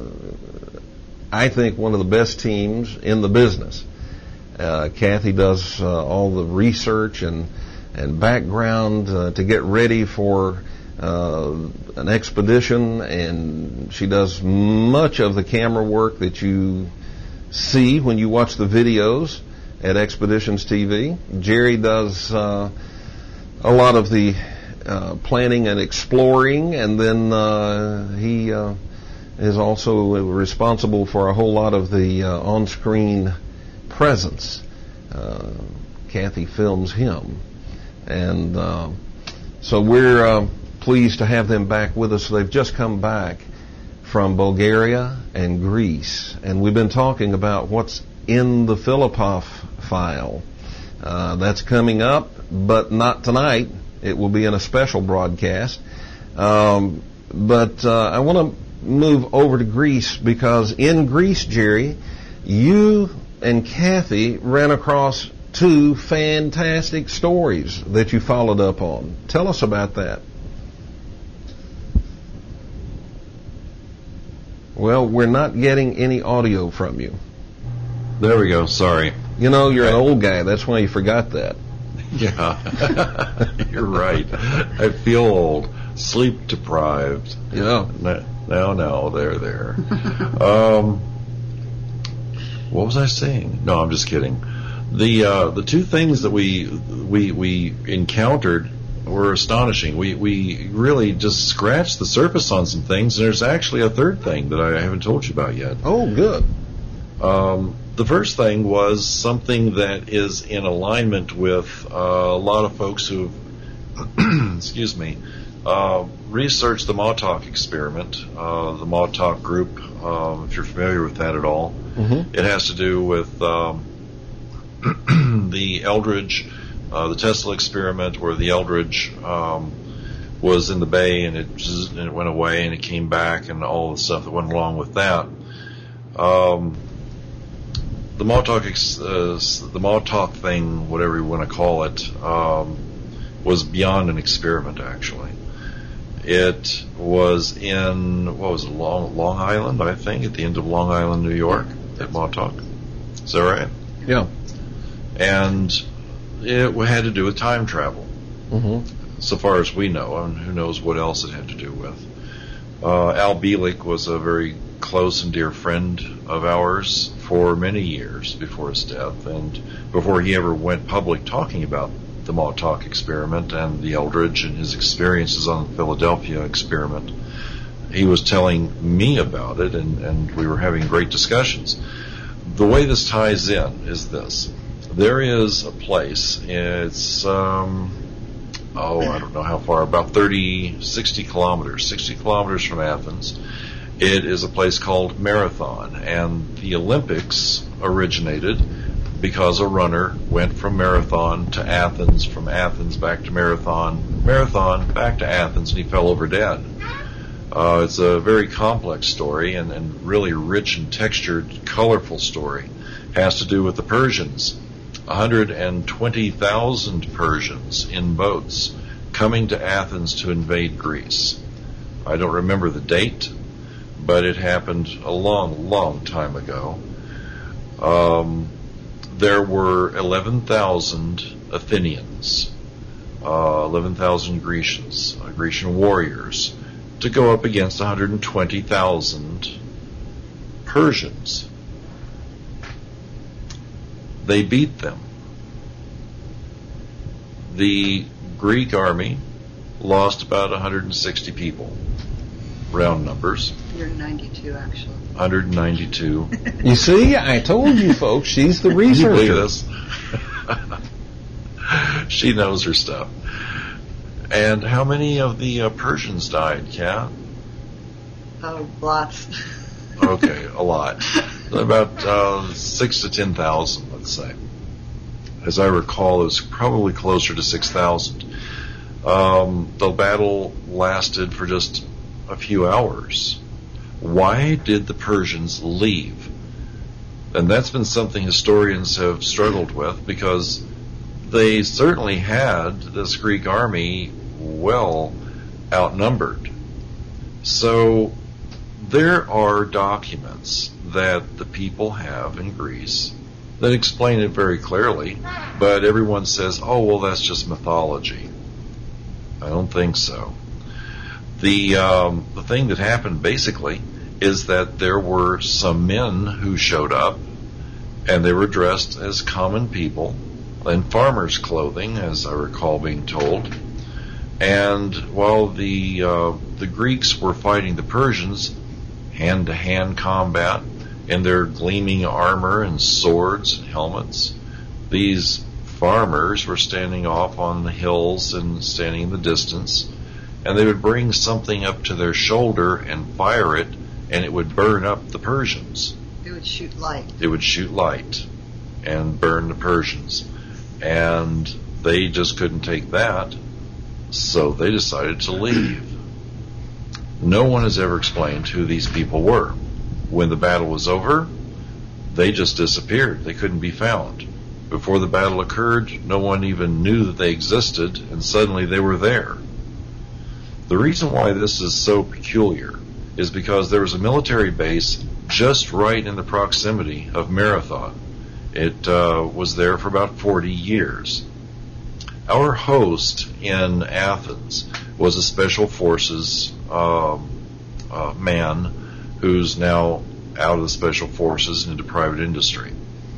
I think, one of the best teams in the business. Uh, Kathy does uh, all the research and and background uh, to get ready for uh, an expedition, and she does much of the camera work that you see when you watch the videos at Expeditions T V. Jerry does uh, a lot of the uh, planning and exploring, and then uh, he uh, is also responsible for a whole lot of the uh, on-screen presence. Uh, Kathy films him. And uh, so we're uh, pleased to have them back with us. They've just come back from Bulgaria and Greece, and we've been talking about what's in the Filipov file. Uh, that's coming up, but not tonight. It will be in a special broadcast. Um, but uh, I want to move over to Greece, because in Greece, Jerry, you and Kathy ran across two fantastic stories that you followed up on. Tell us about that. Well, we're not getting any audio from you. There we go. Sorry. You know, you're an old guy. That's why you forgot that. Yeah. You're right. I feel old. Sleep deprived. Yeah. No, no, there, there. um, what was I saying? No, I'm just kidding. The uh, the two things that we we we encountered were astonishing. We we really just scratched the surface on some things, and there's actually a third thing that I haven't told you about yet. Oh, good. Um, the first thing was something that is in alignment with uh, a lot of folks who've, excuse me, uh, researched the Montauk experiment, uh, the Montauk group, uh, if you're familiar with that at all. Mm-hmm. It has to do with um, the Eldridge, uh, the Tesla experiment, where the Eldridge um, was in the bay and it just, and it went away and it came back, and all the stuff that went along with that. Um, the Montauk, uh, the Montauk thing, whatever you want to call it, um, was beyond an experiment. Actually, it was in what was it, Long Long Island, I think, at the end of Long Island, New York, at Montauk. Is that right? Yeah. And it had to do with time travel, mm-hmm. so far as we know, and who knows what else it had to do with. Uh, Al Bielek was a very close and dear friend of ours for many years before his death, and before he ever went public talking about the Montauk experiment and the Eldridge and his experiences on the Philadelphia experiment. He was telling me about it, and, and we were having great discussions. The way this ties in is this. There is a place, it's, um, oh, I don't know how far, about thirty, sixty kilometers, sixty kilometers from Athens. It is a place called Marathon, and the Olympics originated because a runner went from Marathon to Athens, from Athens back to Marathon, Marathon back to Athens, and he fell over dead. Uh, it's a very complex story and, and really rich and textured, colorful story. It has to do with the Persians. one hundred twenty thousand Persians in boats coming to Athens to invade Greece. I don't remember the date, but it happened a long, long time ago. Um, there were eleven thousand Athenians, uh, eleven thousand Grecians, uh, Grecian warriors, to go up against one hundred twenty thousand Persians. They beat them. The Greek army lost about one hundred sixty people, round numbers. one hundred ninety-two, actually. one hundred ninety-two. You see, I told you, folks, she's the researcher. Can you believe this? She knows her stuff. And how many of the uh, Persians died, Kat? Oh, lots. Okay, a lot. About uh, six to ten thousand, let's say. As I recall, it was probably closer to six thousand. Um, the battle lasted for just a few hours. Why did the Persians leave? And that's been something historians have struggled with, because they certainly had this Greek army well outnumbered. So there are documents that the people have in Greece that explain it very clearly, but everyone says, oh, well, that's just mythology. I don't think so. The um, the thing that happened basically is that there were some men who showed up, and they were dressed as common people in farmers' clothing, as I recall being told. And while the uh, the Greeks were fighting the Persians, hand-to-hand combat in their gleaming armor and swords and helmets, these farmers were standing off on the hills and standing in the distance, and they would bring something up to their shoulder and fire it, and it would burn up the Persians. It would shoot light. It would shoot light and burn the Persians. And they just couldn't take that. So they decided to leave. No one has ever explained who these people were. When the battle was over, they just disappeared. They couldn't be found. Before the battle occurred, no one even knew that they existed, and suddenly they were there. The reason why this is so peculiar is because there was a military base just right in the proximity of Marathon. It uh, was there for about forty years. Our host in Athens was a Special Forces uh, uh, man who's now out of the Special Forces and into private industry.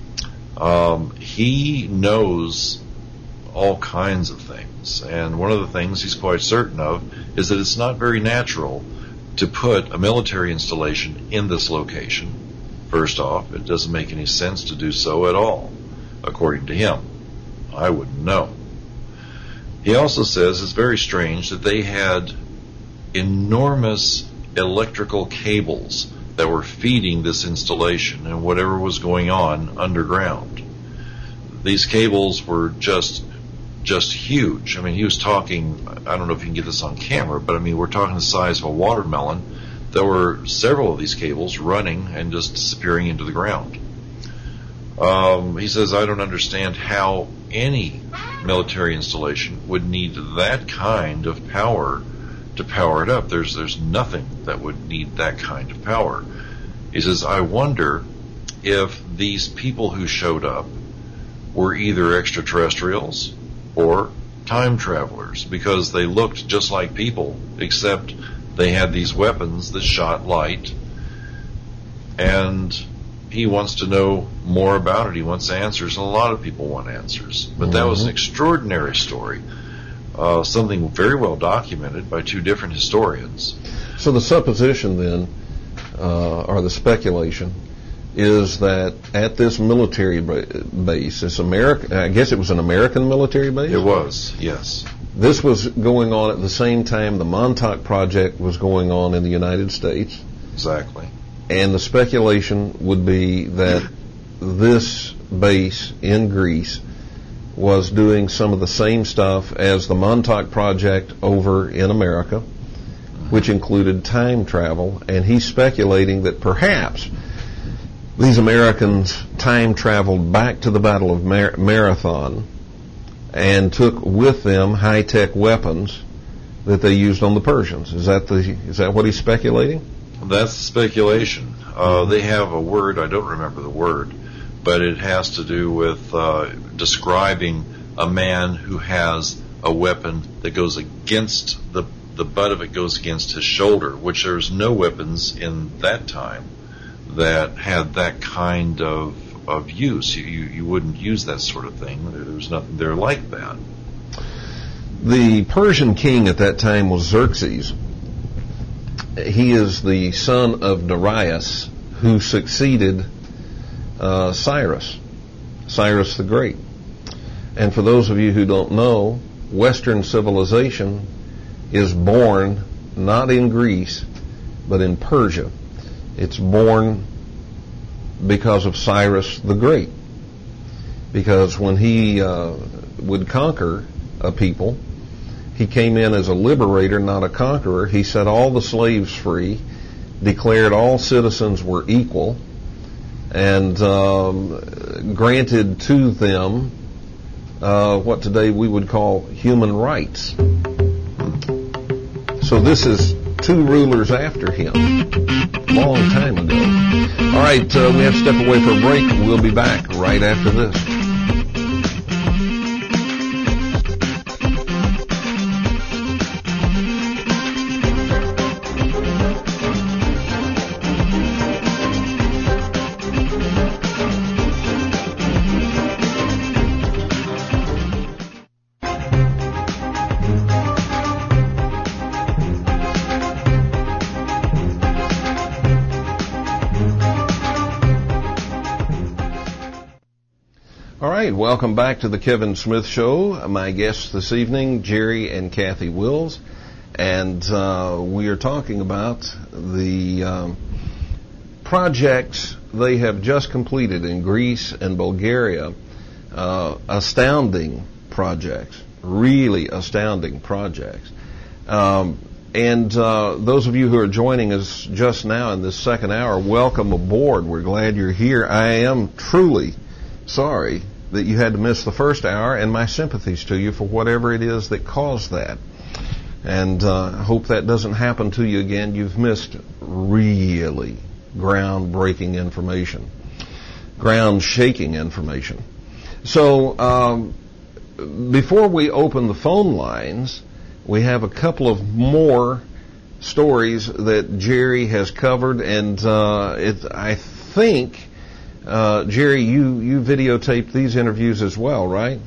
Um, he knows all kinds of things, and one of the things he's quite certain of is that it's not very natural to put a military installation in this location. First off, it doesn't make any sense to do so at all, according to him. I wouldn't know. He also says it's very strange that they had enormous electrical cables that were feeding this installation and whatever was going on underground. These cables were just just huge. I mean, he was talking, I don't know if you can get this on camera, but I mean, we're talking the size of a watermelon. There were several of these cables running and just disappearing into the ground. Um, he says, I don't understand how any military installation would need that kind of power to power it up. There's there's nothing that would need that kind of power. He says, I wonder if these people who showed up were either extraterrestrials or time travelers, because they looked just like people, except they had these weapons that shot light. And he wants to know more about it. He wants answers, and a lot of people want answers. But mm-hmm. that was an extraordinary story, uh, something very well documented by two different historians. So the supposition then, uh, or the speculation, is that at this military base, this American, I guess it was an American military base? It was, yes. This was going on at the same time the Montauk Project was going on in the United States. Exactly. And the speculation would be that this base in Greece was doing some of the same stuff as the Montauk Project over in America, which included time travel. And he's speculating that perhaps these Americans time traveled back to the Battle of Mar- Marathon and took with them high-tech weapons that they used on the Persians. Is that the is that what he's speculating? That's speculation. Uh, they have a word, I don't remember the word, but it has to do with uh, describing a man who has a weapon that goes against, the, the butt of it goes against his shoulder, which there's no weapons in that time that had that kind of, of use. You, you, you wouldn't use that sort of thing. There was nothing there like that. The Persian king at that time was Xerxes. He is the son of Darius, who succeeded uh, Cyrus, Cyrus the Great. And for those of you who don't know, Western civilization is born not in Greece, but in Persia. It's born because of Cyrus the Great. Because when he uh, would conquer a people, he came in as a liberator, not a conqueror. He set all the slaves free, declared all citizens were equal, and um, granted to them uh, what today we would call human rights. So this is two rulers after him, long time ago. All right, uh, we have to step away for a break. We'll be back right after this. Welcome back to the Kevin Smith Show. My guests this evening, Jerry and Kathy Wills, and uh, we are talking about the um, projects they have just completed in Greece and Bulgaria. Uh, astounding projects. really astounding projects. Um, and uh, those of you who are joining us just now in this second hour, welcome aboard. We're glad you're here. I am truly sorry that you had to miss the first hour, and my sympathies to you for whatever it is that caused that. And I uh, hope that doesn't happen to you again. You've missed really groundbreaking information, ground-shaking information. So um, before we open the phone lines, we have a couple of more stories that Jerry has covered, and uh, it, I think, uh, Jerry, you, you videotaped these interviews as well, right?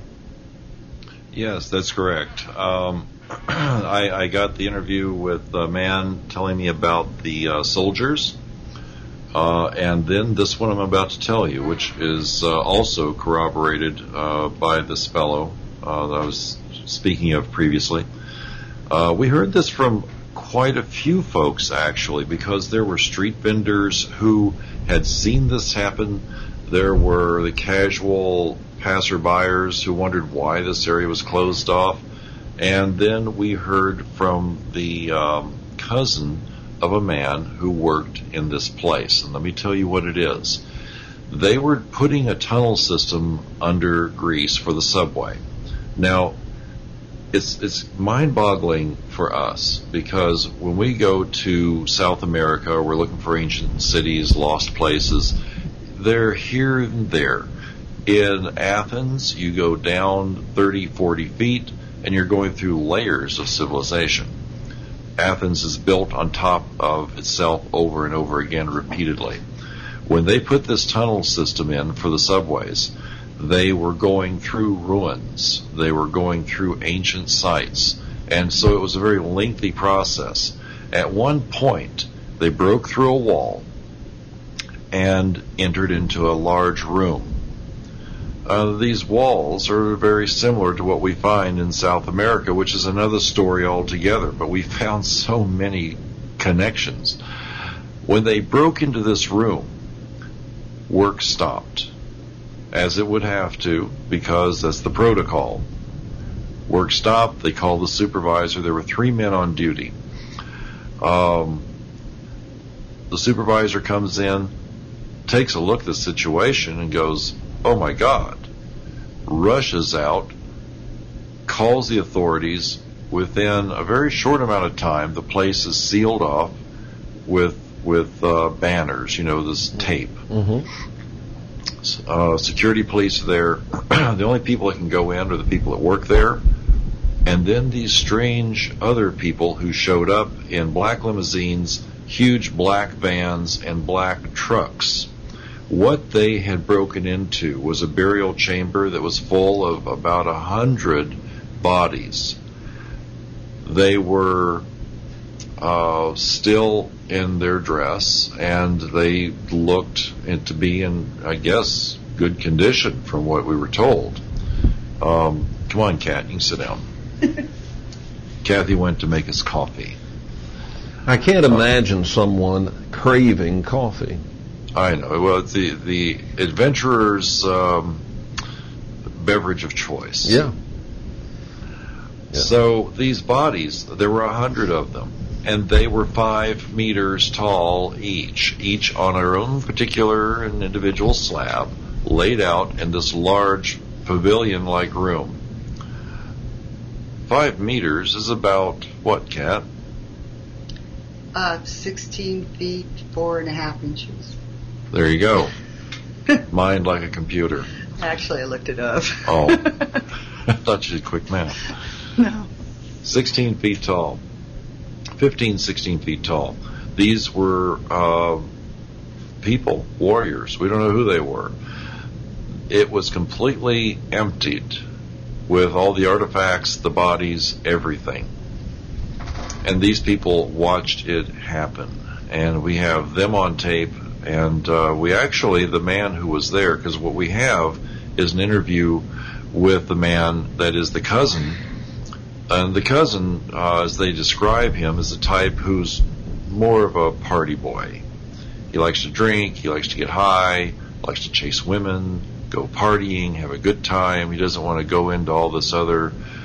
Yes, that's correct. Um, I, I got the interview with a man telling me about the uh, soldiers, uh, and then this one I'm about to tell you, which is uh, also corroborated uh, by this fellow uh, that I was speaking of previously. Uh, we heard this from quite a few folks, actually, because there were street vendors who had seen this happen. There were the casual passerbyers who wondered why this area was closed off. And then we heard from the um, cousin of a man who worked in this place. And let me tell you what it is. They were putting a tunnel system under Greece for the subway. Now, it's it's mind-boggling for us, because when we go to South America, we're looking for ancient cities, lost places. They're here and there. In Athens, you go down thirty, forty feet, and you're going through layers of civilization. Athens is built on top of itself over and over again repeatedly. When they put this tunnel system in for the subways, they were going through ruins. They were going through ancient sites. And so it was a very lengthy process. At one point, they broke through a wall and entered into a large room. Uh, these walls are very similar to what we find in South America, which is another story altogether, but we found so many connections. When they broke into this room, work stopped, as it would have to, because that's the protocol. Work stopped, they called the supervisor. There were three men on duty. Um, the supervisor comes in, takes a look at the situation and goes, "Oh my God," rushes out, calls the authorities. Within a very short amount of time, the place is sealed off with with uh, banners, you know, this tape. Mm-hmm. Uh, security police are there. The only people that can go in are the people that work there. And then these strange other people who showed up in black limousines, huge black vans, and black trucks. What they had broken into was a burial chamber that was full of about a hundred bodies. They were uh, still in their dress, and they looked to be in, I guess, good condition from what we were told. Um, come on, Kat, you can sit down. Kathy went to make us coffee. I can't imagine someone craving coffee. I know. Well, it's the the adventurer's um, beverage of choice. Yeah. yeah. So these bodies, there were a hundred of them, and they were five meters tall each, each on their own particular and individual slab, laid out in this large pavilion-like room. Five meters is about what, Kat? Uh, sixteen feet, four and a half inches. There you go. Mind like a computer. Actually, I looked it up. Oh. I thought you did quick math. No. sixteen feet tall. fifteen, sixteen feet tall. These were uh, people, warriors. We don't know who they were. It was completely emptied with all the artifacts, the bodies, everything. And these people watched it happen. And we have them on tape. And uh, we actually, the man who was there, because what we have is an interview with the man that is the cousin. And the cousin, uh, as they describe him, is a type who's more of a party boy. He likes to drink, he likes to get high, likes to chase women, go partying, have a good time. He doesn't want to go into all this other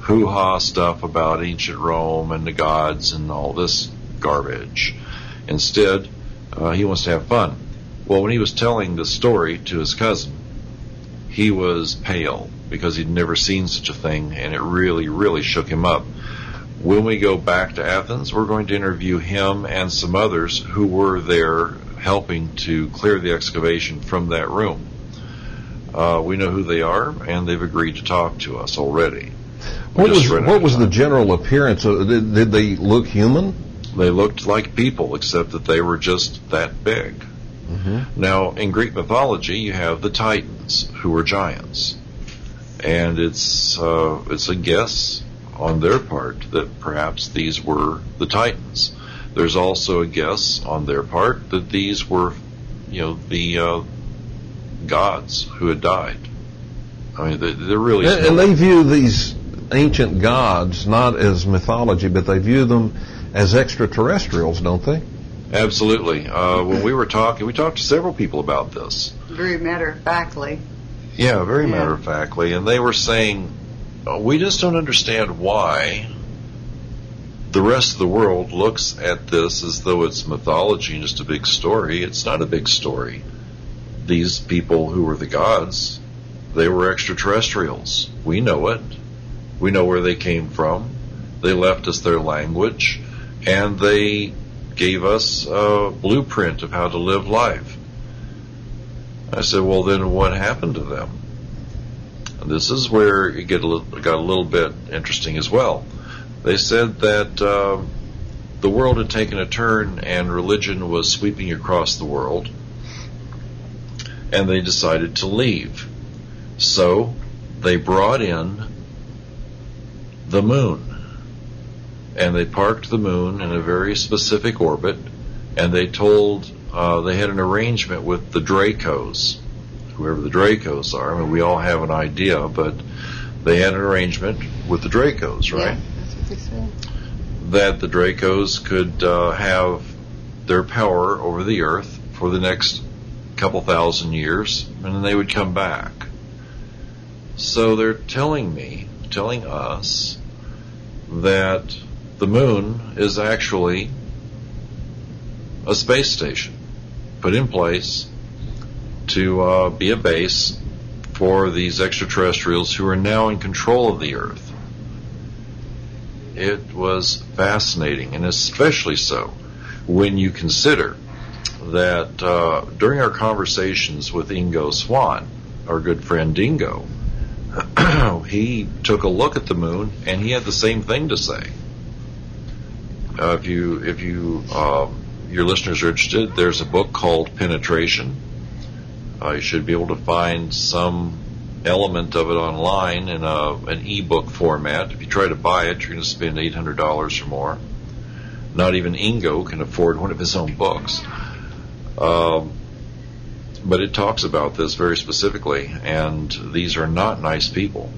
hoo-ha stuff about ancient Rome and the gods and all this garbage. Instead, uh, he wants to have fun. Well, when he was telling the story to his cousin, he was pale because he'd never seen such a thing, and it really, really shook him up. When we go back to Athens, we're going to interview him and some others who were there helping to clear the excavation from that room. Uh, we know who they are, and they've agreed to talk to us already. What was, what was the general appearance? Of, did, did they look human? They looked like people, except that they were just that big. Mm-hmm. Now, in Greek mythology, you have the Titans, who were giants. And it's uh, it's a guess on their part that perhaps these were the Titans. There's also a guess on their part that these were, you know, the uh, gods who had died. I mean, they, they're really... And, and they view these ancient gods not as mythology, but they view them as extraterrestrials, don't they? Absolutely. Uh, when we were talking, we talked to several people about this. Very matter-of-factly. Yeah, very Yeah. matter-of-factly. And they were saying, oh, we just don't understand why the rest of the world looks at this as though it's mythology and just a big story. It's not a big story. These people who were the gods, they were extraterrestrials. We know it. We know where they came from. They left us their language, and they gave us a blueprint of how to live life. I said, well, then what happened to them? And this is where it get a little, got a little bit interesting as well. They said that uh, the world had taken a turn and religion was sweeping across the world, and they decided to leave. So they brought in the moon, and they parked the moon in a very specific orbit, and they told, uh, they had an arrangement with the Dracos, whoever the Dracos are. I mean, we all have an idea, but they had an arrangement with the Dracos, right? Yeah, that's what they said. That the Dracos could uh, have their power over the earth for the next couple thousand years, and then they would come back. So they're telling me, telling us, that the moon is actually a space station put in place to uh, be a base for these extraterrestrials who are now in control of the earth. It was fascinating, and especially so when you consider that uh, during our conversations with Ingo Swann, our good friend Dingo, he took a look at the moon, and he had the same thing to say. Uh, if you, if you, um, your listeners are interested, there's a book called Penetration. Uh, you should be able to find some element of it online in a, an e-book format. If you try to buy it, you're going to spend eight hundred dollars or more. Not even Ingo can afford one of his own books. Um, but it talks about this very specifically, and these are not nice people.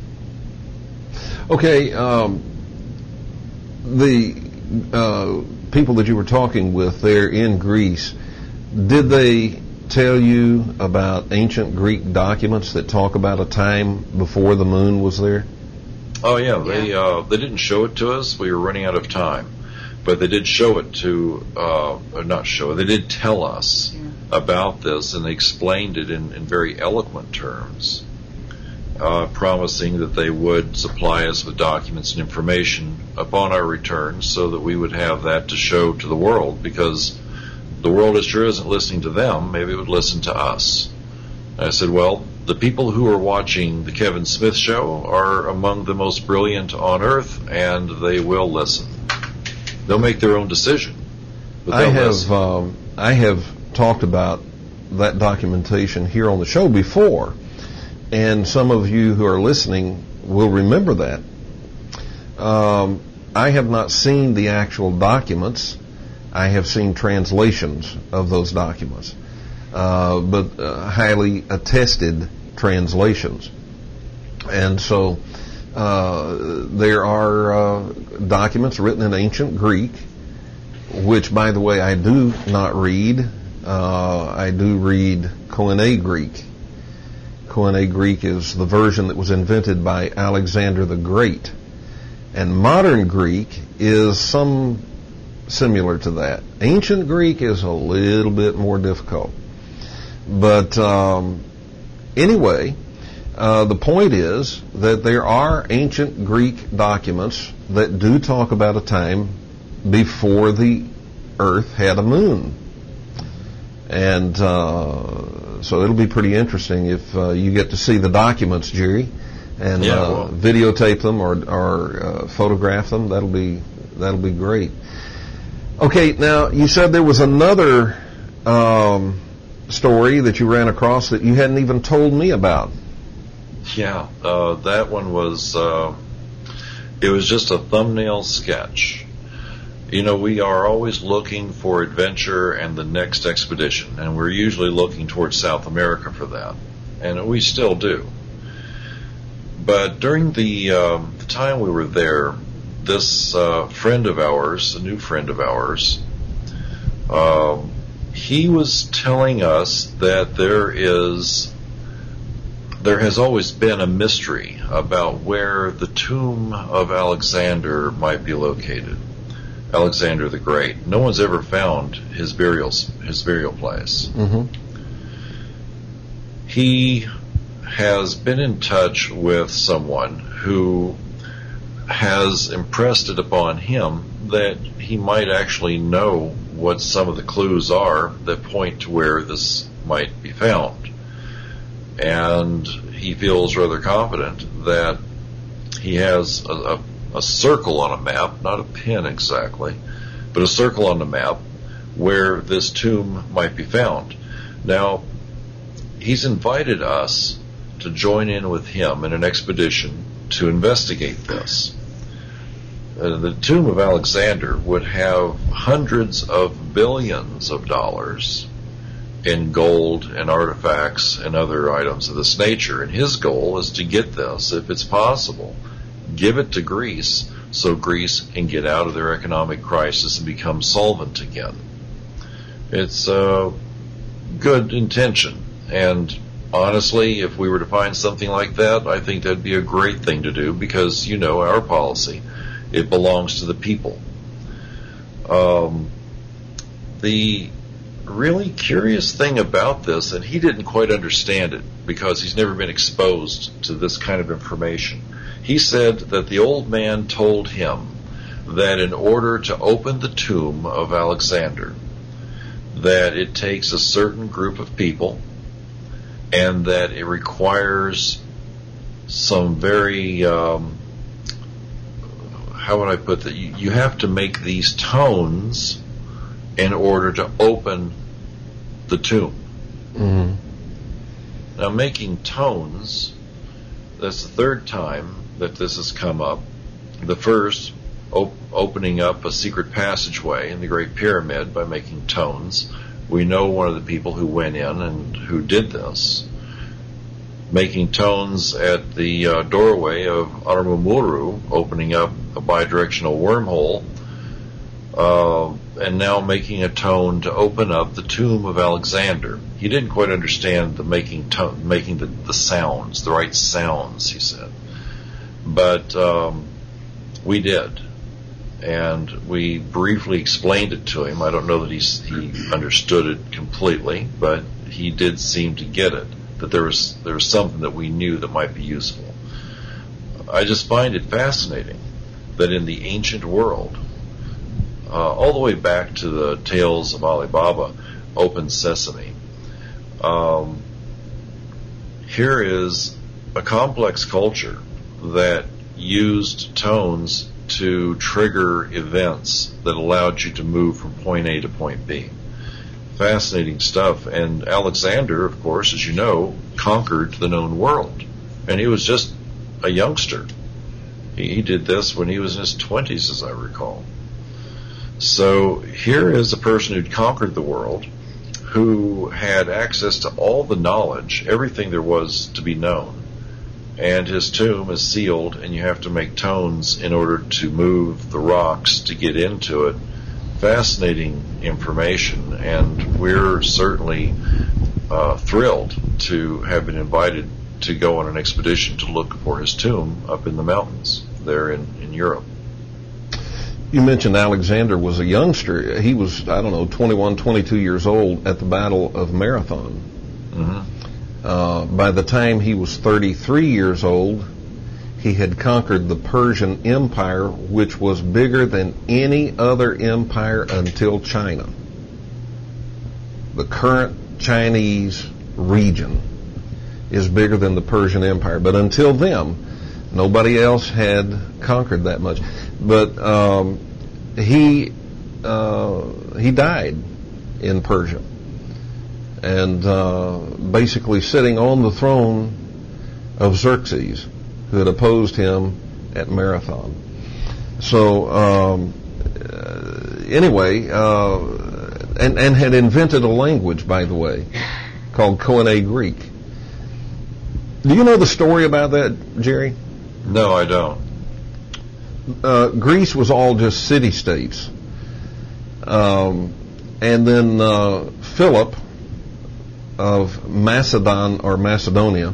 Okay, um, the uh, people that you were talking with there in Greece, did they tell you about ancient Greek documents that talk about a time before the moon was there? Oh yeah, they uh, they didn't show it to us. We were running out of time, but they did show it to, uh, or not show it. They did tell us yeah. about this, and they explained it in, in very eloquent terms, uh, promising that they would supply us with documents and information upon our return, so that we would have that to show to the world, because the world, as sure isn't listening to them, maybe it would listen to us. I said, well, the people who are watching the Kevin Smith Show are among the most brilliant on earth, and they will listen. They'll make their own decision. But I have listen. um, I have talked about that documentation here on the show before, and some of you who are listening will remember that. Um, I have not seen the actual documents. I have seen translations of those documents, uh, but uh, highly attested translations. And so uh, there are uh, documents written in ancient Greek, which, by the way, I do not read. Uh, I do read Koine Greek. Koine Greek is the version that was invented by Alexander the Great. And modern Greek is some similar to that. Ancient Greek is a little bit more difficult. But um, anyway, uh, the point is that there are ancient Greek documents that do talk about a time before the Earth had a moon. And uh, so it'll be pretty interesting if uh, you get to see the documents, Jerry, and yeah, uh, well. videotape them or, or uh, photograph them. That'll be that'll be great. Okay, now you said there was another um, story that you ran across that you hadn't even told me about. Yeah, uh, that one was, uh, it was just a thumbnail sketch. You know, we are always looking for adventure and the next expedition, and we're usually looking towards South America for that, and we still do. But during the, um, the time we were there, this uh, friend of ours, a new friend of ours, uh, he was telling us that there is, there has always been a mystery about where the tomb of Alexander might be located. Alexander the Great. No one's ever found his burial his burial place. Mm-hmm. He has been in touch with someone who has impressed it upon him that he might actually know what some of the clues are that point to where this might be found. And he feels rather confident that he has a, a a circle on a map, not a pin exactly, but a circle on the map where this tomb might be found. Now, he's invited us to join in with him in an expedition to investigate this. Uh, the tomb of Alexander would have hundreds of billions of dollars in gold and artifacts and other items of this nature, and his goal is to get this, if it's possible, give it to Greece so Greece can get out of their economic crisis and become solvent again. It's a good intention, and honestly, if we were to find something like that, I think that'd be a great thing to do because, you know, our policy, it belongs to the people. Um, the really curious thing about this, and he didn't quite understand it because he's never been exposed to this kind of information. He said that the old man told him that in order to open the tomb of Alexander, that it takes a certain group of people and that it requires some very, um, how would I put that? You, you have to make these tones in order to open the tomb. Mm-hmm. Now, making tones, that's the third time that this has come up. The first, op- opening up a secret passageway in the Great Pyramid by making tones. We know one of the people who went in and who did this. Making tones at the uh, doorway of Arumuru, opening up a bidirectional wormhole, uh, and now making a tone to open up the tomb of Alexander. He didn't quite understand the making tone, making the, the sounds, the right sounds, he said. But um, we did, and we briefly explained it to him. I don't know that he's, he understood it completely, but he did seem to get it, that there was, there was something that we knew that might be useful. I just find it fascinating that in the ancient world, uh, all the way back to the tales of Ali Baba, Open Sesame, um, here is a complex culture that used tones to trigger events that allowed you to move from point A to point B. Fascinating stuff. And Alexander, of course, as you know, conquered the known world. And he was just a youngster. He, he did this when he was in his twenties, as I recall. So here is a person who'd conquered the world, who had access to all the knowledge, everything there was to be known. And his tomb is sealed, and you have to make tones in order to move the rocks to get into it. Fascinating information, and we're certainly uh, thrilled to have been invited to go on an expedition to look for his tomb up in the mountains. there in, in Europe. You mentioned Alexander was a youngster. He was, I don't know, twenty-one, twenty-two years old at the Battle of Marathon. Mm-hmm. Uh, by the time he was thirty-three years old, he had conquered the Persian Empire, which was bigger than any other empire until China. The current Chinese region is bigger than the Persian Empire, but until then, nobody else had conquered that much. But um, he uh, he died in Persia, and uh, basically sitting on the throne of Xerxes, who had opposed him at Marathon. So um, uh, anyway, uh, and and had invented a language, by the way, called Koine Greek. Do you know the story about that, Jerry? No, I don't. Uh, Greece was all just city-states. Um, and then uh, Philip of Macedon, or Macedonia,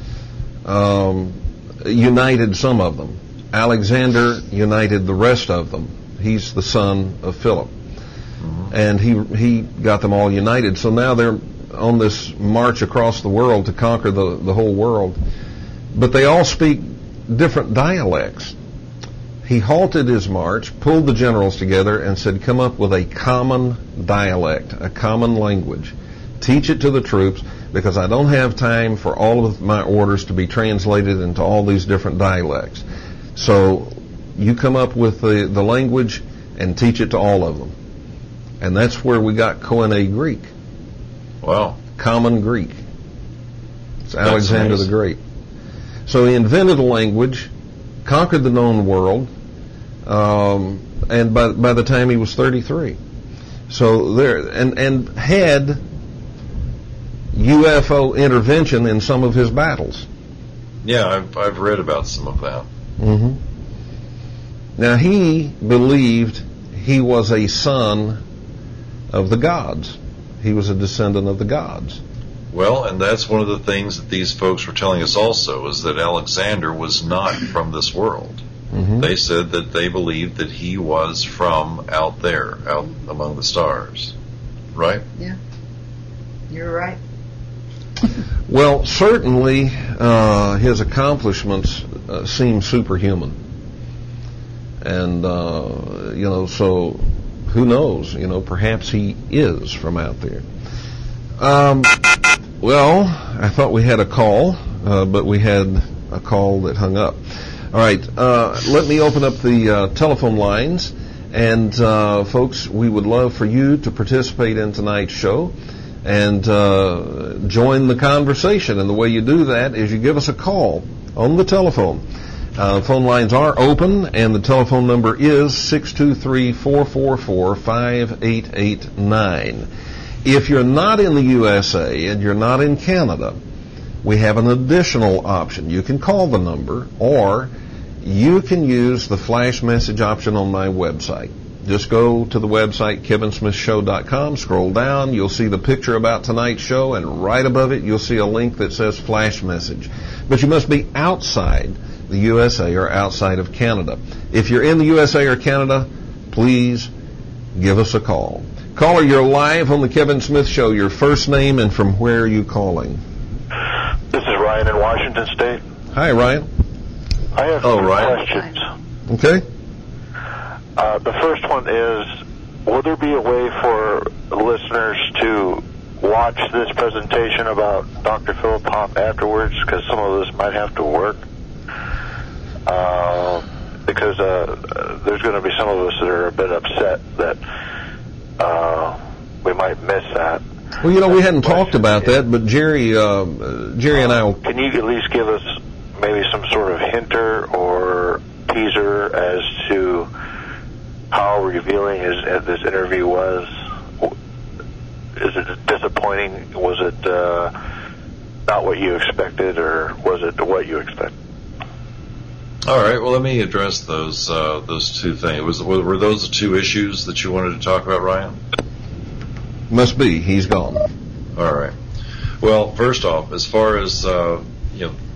um, united some of them. Alexander united the rest of them. He's the son of Philip. Mm-hmm. And he he got them all united. So now they're on this march across the world to conquer the, the whole world. But they all speak different dialects. He halted his march, pulled the generals together, and said, come up with a common dialect, a common language. Teach it to the troops, because I don't have time for all of my orders to be translated into all these different dialects. So you come up with the, the language and teach it to all of them. And that's where we got Koine Greek. Wow. Common Greek. It's Alexander nice. the Great. So he invented a language, conquered the known world, um, and by by the time he was thirty-three. So there, and, and had U F O intervention in some of his battles. Yeah, I've, I've read about some of that. Mm-hmm. Now, he believed he was a son of the gods. He was a descendant of the gods. Well, and that's one of the things that these folks were telling us also, is that Alexander was not from this world. Mm-hmm. They said that they believed that he was from out there, out among the stars. Right? Yeah. You're right. Well, certainly uh, his accomplishments uh, seem superhuman. And, uh, you know, so who knows? You know, perhaps he is from out there. Um, well, I thought we had a call, uh, but we had a call that hung up. All right, uh, let me open up the uh, telephone lines. And, uh, folks, we would love for you to participate in tonight's show and uh, join the conversation. And the way you do that is you give us a call on the telephone. Uh, phone lines are open, and the telephone number is six two three, four four four, five eight eight nine. If you're not in the U S A and you're not in Canada, we have an additional option. You can call the number, or you can use the flash message option on my website. Just go to the website, kevin smith show dot com, scroll down, you'll see the picture about tonight's show, and right above it you'll see a link that says flash message. But you must be outside the U S A or outside of Canada. If you're in the U S A or Canada, please give us a call. Caller, you're live on the Kevin Smith Show. Your first name and from where are you calling? This is Ryan in Washington State. Hi, Ryan. I have oh, some Ryan. questions. Okay. Uh, the first one is, will there be a way for listeners to watch this presentation about Doctor Philip Hoff afterwards? Because some of this might have to work. Uh, because uh, there's going to be some of us that are a bit upset that uh, we might miss that. Well, you know, we hadn't talked about that, but Jerry, uh, Jerry and I will... Can you at least give us maybe some sort of hinter or teaser as to how revealing his, this interview was? Is it disappointing? Was it uh, not what you expected, or was it what you expected? All right. Well, let me address those uh, those two things. Was were those the two issues that you wanted to talk about, Ryan? Must be. He's gone. All right. Well, first off, as far as uh, you know,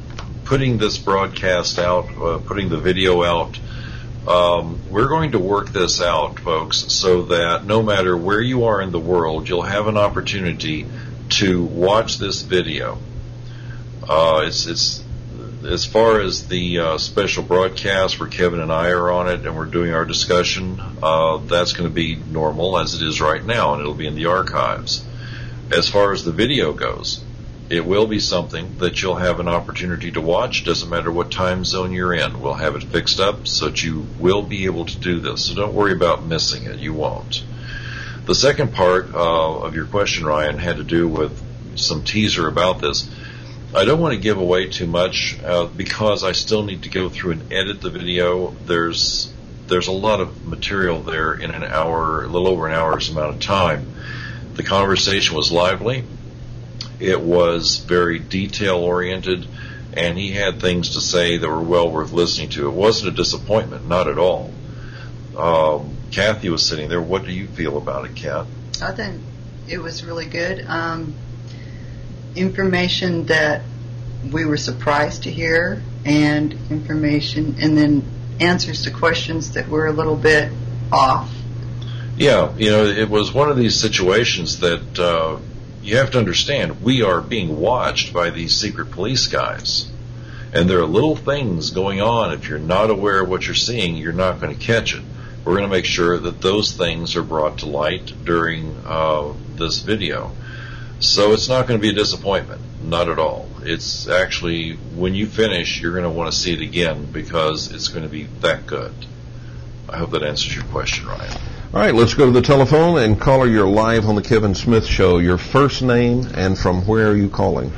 putting this broadcast out, uh, putting the video out, um, we're going to work this out, folks, so that no matter where you are in the world, you'll have an opportunity to watch this video. Uh, it's, it's, as far as the uh, special broadcast where Kevin and I are on it and we're doing our discussion, uh, that's going to be normal as it is right now, and it'll be in the archives. As far as the video goes, it will be something that you'll have an opportunity to watch. Doesn't matter what time zone you're in. We'll have it fixed up so that you will be able to do this. So don't worry about missing it. You won't. The second part uh, of your question, Ryan, had to do with some teaser about this. I don't want to give away too much uh, because I still need to go through and edit the video. There's there's a lot of material there in an hour, a little over an hour's amount of time. The conversation was lively. It was very detail-oriented, and he had things to say that were well worth listening to. It wasn't a disappointment, not at all. Um, Kathy was sitting there. What do you feel about it, Kat? I think it was really good. Um, information that we were surprised to hear, and information, and then answers to questions that were a little bit off. Yeah, you know, it was one of these situations that uh, you have to understand. We are being watched by these secret police guys. And there are little things going on. If you're not aware of what you're seeing, you're not going to catch it. We're going to make sure that those things are brought to light during uh, this video. So it's not going to be a disappointment. Not at all. It's actually, when you finish, you're going to want to see it again because it's going to be that good. I hope that answers your question, Ryan. All right, let's go to the telephone, and caller, you're live on the Kevin Smith Show. Your first name and from where are you calling?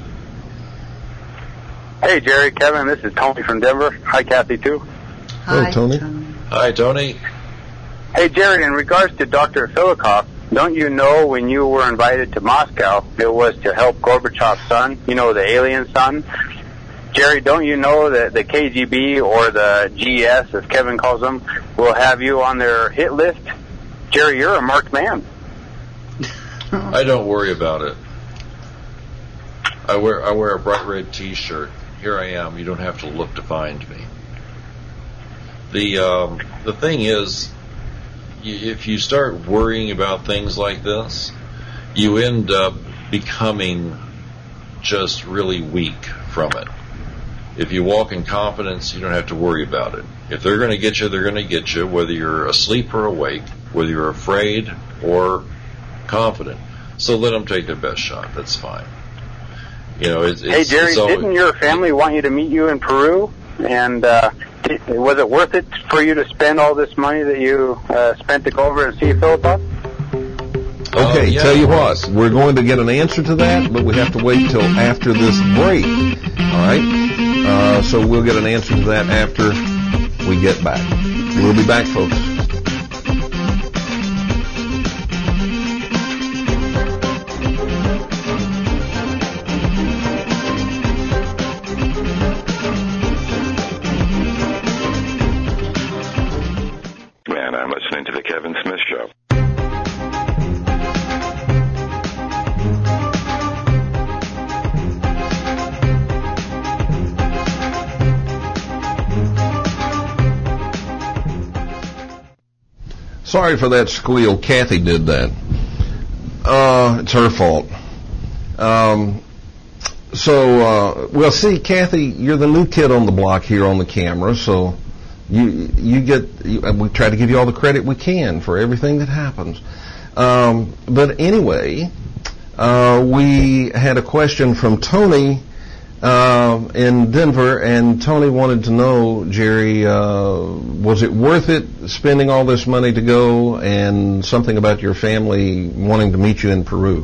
Hey, Jerry, Kevin, this is Tony from Denver. Hi, Kathy, too. Hi, Hello, Tony. Tony. Hi, Tony. Hey, Jerry, in regards to Doctor Filikov, don't you know when you were invited to Moscow, it was to help Gorbachev's son, you know, the alien son? Jerry, don't you know that the K G B or the G S, as Kevin calls them, will have you on their hit list? Jerry, you're a marked man. I don't worry about it. I wear I wear a bright red T-shirt. Here I am. You don't have to look to find me. The um, the thing is, if you start worrying about things like this, you end up becoming just really weak from it. If you walk in confidence, you don't have to worry about it. If they're going to get you, they're going to get you, whether you're asleep or awake, whether you're afraid or confident. So let them take their best shot. That's fine. You know, it's, it's, hey, Jerry, it's always, didn't your family want you to meet you in Peru? And uh, did, was it worth it for you to spend all this money that you uh, spent to go over and see Filikov? Okay, uh, yeah, tell you what, we're going to get an answer to that, but we have to wait till after this break. All right? Uh, so we'll get an answer to that after we get back. We'll be back, folks. Man, I'm listening to the Kevin Smith Show. Sorry for that squeal. Kathy did that. Uh, it's her fault. Um, so, uh, well, see, Kathy, you're the new kid on the block here on the camera, so you you get. You, we try to give you all the credit we can for everything that happens. Um, but anyway, uh, we had a question from Tony uh, in Denver, and Tony wanted to know, Jerry, uh, was it worth it spending all this money to go, and something about your family wanting to meet you in Peru?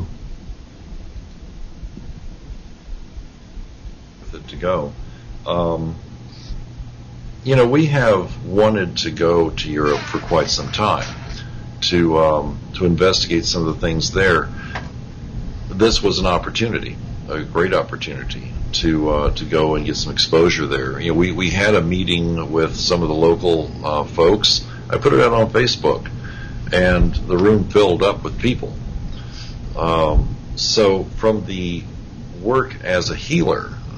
To go. Um, you know, we have wanted to go to Europe for quite some time to um, to investigate some of the things there. This was an opportunity, a great opportunity to uh, to go and get some exposure there. You know, we, we had a meeting with some of the local uh, folks. I put it out on Facebook, and the room filled up with people. Um, so from the work as a healer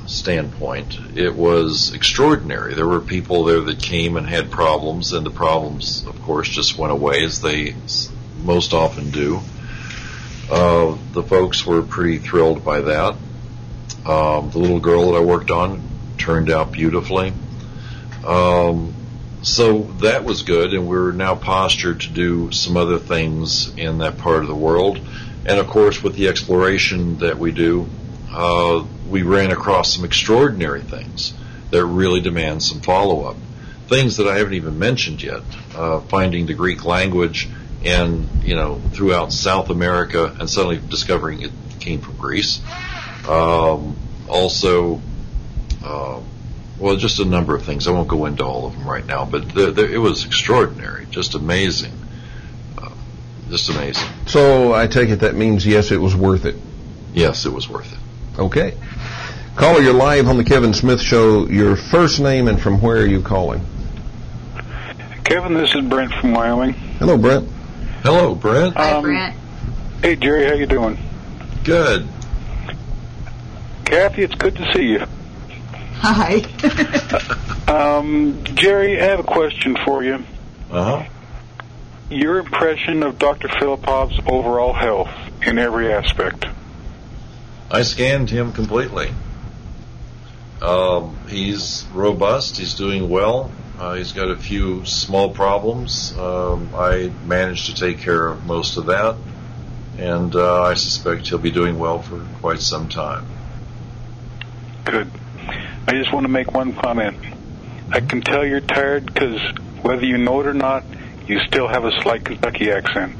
standpoint, it was extraordinary. There were people there that came and had problems, and the problems, of course, just went away, as they most often do. Uh, the folks were pretty thrilled by that. Um, the little girl that I worked on turned out beautifully. Um, so that was good, and we're now postured to do some other things in that part of the world. And, of course, with the exploration that we do, uh, we ran across some extraordinary things that really demand some follow-up. Things that I haven't even mentioned yet. Uh, finding the Greek language and, you know, throughout South America, and suddenly discovering it came from Greece. Um, also, uh, well, just a number of things. I won't go into all of them right now, but the, the, it was extraordinary, just amazing. Uh, just amazing. So I take it that means, yes, it was worth it. Yes, it was worth it. Okay. Caller, you're live on the Kevin Smith Show. Your first name and from where are you calling? Kevin, this is Brent from Wyoming. Hello, Brent. Hello, Brent. Hi, Um, Brent. Hey, Jerry, how you doing? Good. Kathy, it's good to see you. Hi. Um, Jerry, I have a question for you. Uh-huh. Your impression of Doctor Filipov's overall health in every aspect. I scanned him completely. Um, he's robust. He's doing well. Uh, he's got a few small problems. Um, I managed to take care of most of that, and uh, I suspect he'll be doing well for quite some time. Good. I just want to make one comment. I can tell you're tired because whether you know it or not, you still have a slight Kentucky accent.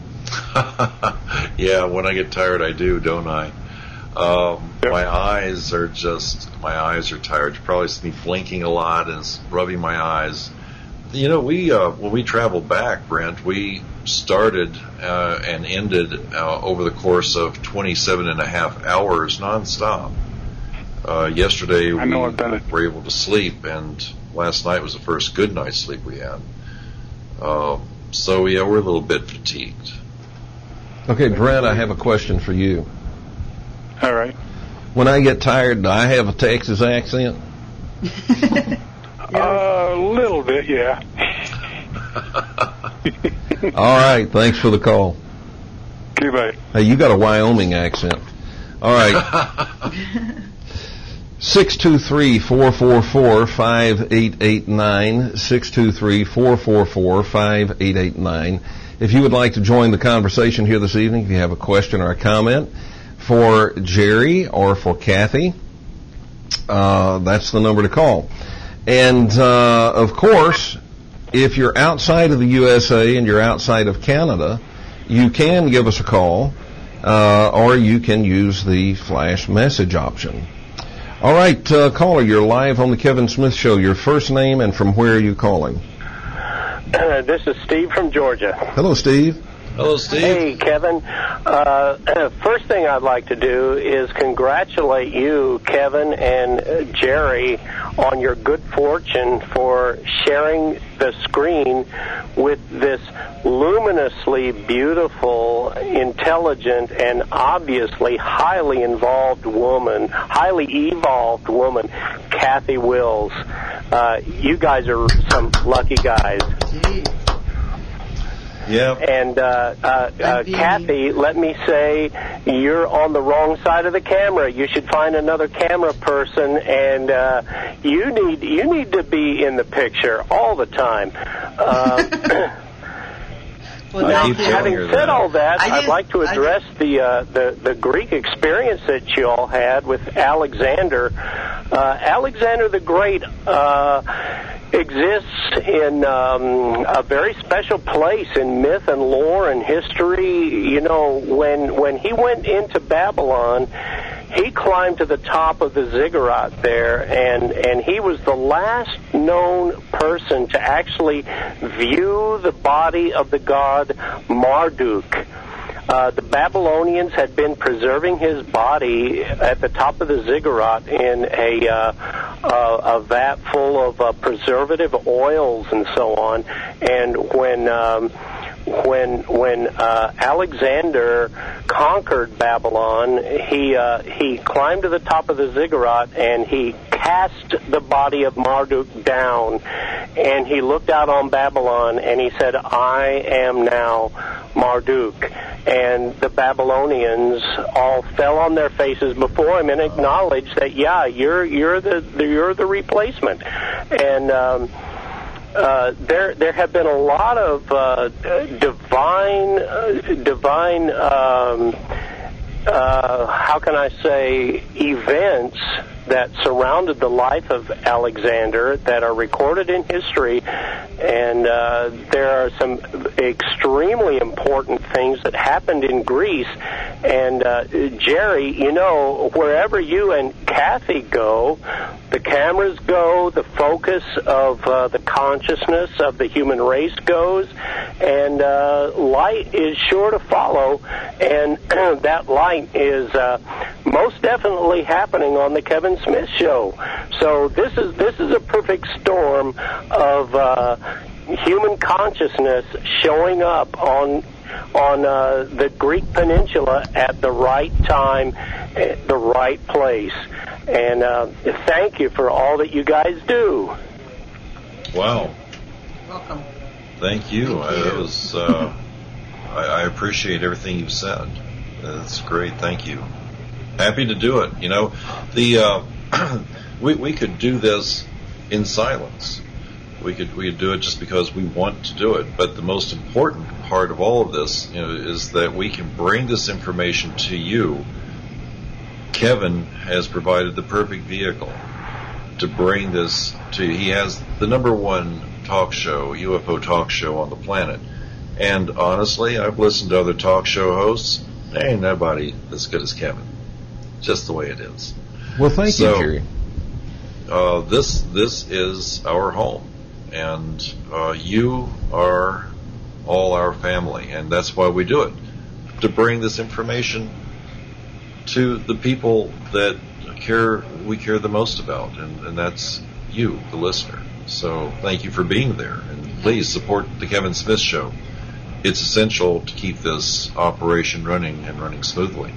Yeah, when I get tired, I do, don't I? Um, Yep. My eyes are just, my eyes are tired. You probably see me blinking a lot and rubbing my eyes. You know, we, uh, when we traveled back, Brent, we started uh, and ended uh, over the course of twenty-seven and a half hours nonstop. Uh, yesterday, I know we I've done it. were able to sleep, and last night was the first good night's sleep we had. Um, so, yeah, we're a little bit fatigued. Okay, Brent, I have a question for you. All right. When I get tired, do I have a Texas accent? A little bit, yeah. All right, thanks for the call. Okay, bye. Hey, you got a Wyoming accent. All right. six two three, four four four, five eight eight nine, six two three, four four four, five eight eight nine. If you would like to join the conversation here this evening, if you have a question or a comment for Jerry or for Kathy, uh, that's the number to call. And, uh, of course, if you're outside of the U S A and you're outside of Canada, you can give us a call, uh, or you can use the flash message option. All right, uh, caller, you're live on the Kevin Smith Show. Your first name and from where are you calling? Uh, this is Steve from Georgia. Hello, Steve. Hello, Steve. Hey, Kevin. Uh, first thing I'd like to do is congratulate you, Kevin, and uh, Jerry on your good fortune for sharing the screen with this luminously beautiful, intelligent, and obviously highly involved woman, highly evolved woman, Kathy Wills. Uh, you guys are some lucky guys. Gee. Yeah. And uh, uh, uh, Kathy, let me say, you're on the wrong side of the camera. You should find another camera person, and uh, you need you need to be in the picture all the time. Uh, Well, now, thank you. having her said that. all that, I I'd just- like to I address the, uh, the the Greek experience that you all had with Alexander. Uh, Alexander the Great uh, exists in um, a very special place in myth and lore and history. You know, when when he went into Babylon, he climbed to the top of the ziggurat there, and, and he was the last known person to actually view the body of the god Marduk. Uh, the Babylonians had been preserving his body at the top of the ziggurat in a, uh, uh, a vat full of uh, preservative oils and so on. And when um, when when uh, Alexander conquered Babylon, he uh, he climbed to the top of the ziggurat and he cast the body of Marduk down, and he looked out on Babylon and he said, "I am now Marduk." And the Babylonians all fell on their faces before him and acknowledged that, yeah, you're you're the you're the replacement. And um, uh, there there have been a lot of uh, divine uh, divine um, uh, how can I say events that surrounded the life of Alexander that are recorded in history, and uh, there are some extremely important things that happened in Greece. And uh, Jerry, you know, wherever you and Kathy go, the cameras go, the focus of uh, the consciousness of the human race goes, and uh, light is sure to follow, and that light is uh, most definitely happening on the Kevin Smith Show. So this is this is a perfect storm of uh, human consciousness showing up on on uh, the Greek peninsula at the right time, at the right place. And uh, thank you for all that you guys do. Wow. Welcome. Thank you. Thank you. I, it was, uh, I, I appreciate everything you've said. That's great. Thank you. Happy to do it. You know, the uh, we we could do this in silence. We could we could do it just because we want to do it. But the most important part of all of this, you know, is that we can bring this information to you. Kevin has provided the perfect vehicle to bring this to you. He has the number one talk show, U F O talk show on the planet. And honestly, I've listened to other talk show hosts. There ain't nobody as good as Kevin. Just the way it is. Well, thank so, you, Jerry. Uh, this this is our home, and uh, you are all our family, and that's why we do it, to bring this information to the people that care we care the most about, and, and that's you, the listener. So thank you for being there, and please support the Kevin Smith Show. It's essential to keep this operation running and running smoothly.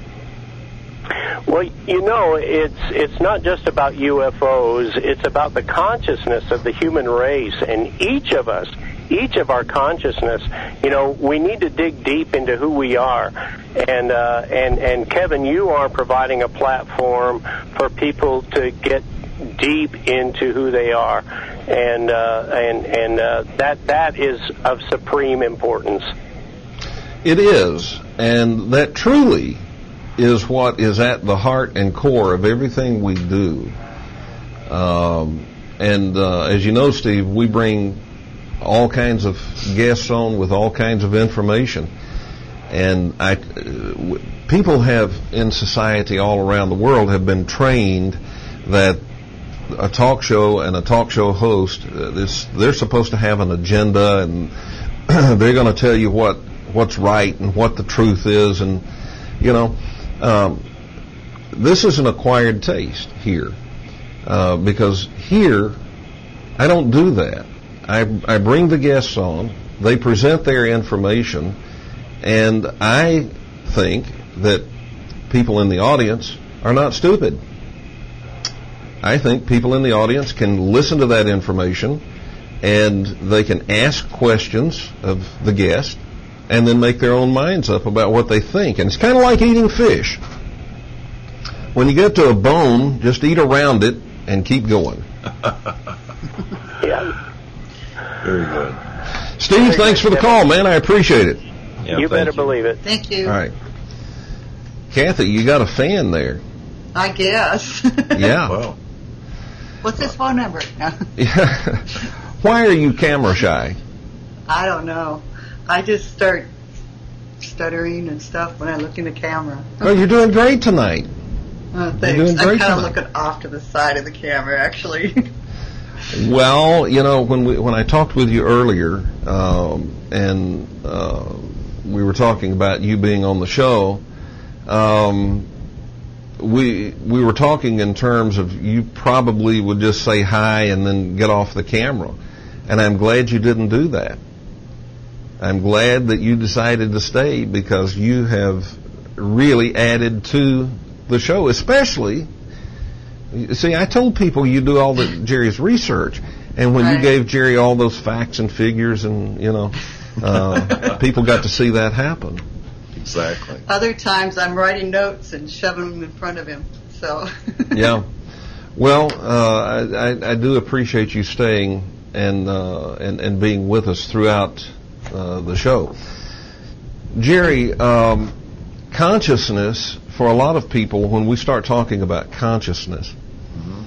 Well, you know, it's it's not just about U F Os. It's about the consciousness of the human race, and each of us, each of our consciousness. You know, we need to dig deep into who we are, and uh, and and Kevin, you are providing a platform for people to get deep into who they are, and uh, and and uh, that that is of supreme importance. It is, and that truly is what is at the heart and core of everything we do. Um, and uh, as you know, Steve, we bring all kinds of guests on with all kinds of information. And I, uh, people have in society all around the world have been trained that a talk show and a talk show host, uh, this, they're supposed to have an agenda, and they're going to tell you what what's right and what the truth is, and you know. Um, this is an acquired taste here, uh, because here I don't do that. I, I bring the guests on, they present their information, and I think that people in the audience are not stupid. I think people in the audience can listen to that information, and they can ask questions of the guest, and then make their own minds up about what they think. And it's kind of like eating fish. When you get to a bone, just eat around it and keep going. Yeah. Very good. Steve, Very thanks good, for the Kevin. call, man. I appreciate it. Yeah, you better you. believe it. Thank you. All right. Kathy, you got a fan there. I guess. Yeah. Well, What's his phone number? No. Yeah. Why are you camera shy? I don't know. I just start stuttering and stuff when I look in the camera. Oh, you're doing great tonight. Oh, You're thanks. doing I'm great kind of tonight. looking off to the side of the camera, actually. Well, you know, when we when I talked with you earlier, um, and uh, we were talking about you being on the show, um, we we were talking in terms of you probably would just say hi and then get off the camera, and I'm glad you didn't do that. I'm glad that you decided to stay because you have really added to the show, especially, see, I told people you do all the Jerry's research, and when right. you gave Jerry all those facts and figures and, you know, uh, people got to see that happen. Exactly. Other times I'm writing notes and shoving them in front of him, so. Yeah. Well, uh, I, I do appreciate you staying and, uh, and, and being with us throughout uh, the show. Jerry, um, consciousness, for a lot of people, when we start talking about consciousness, mm-hmm.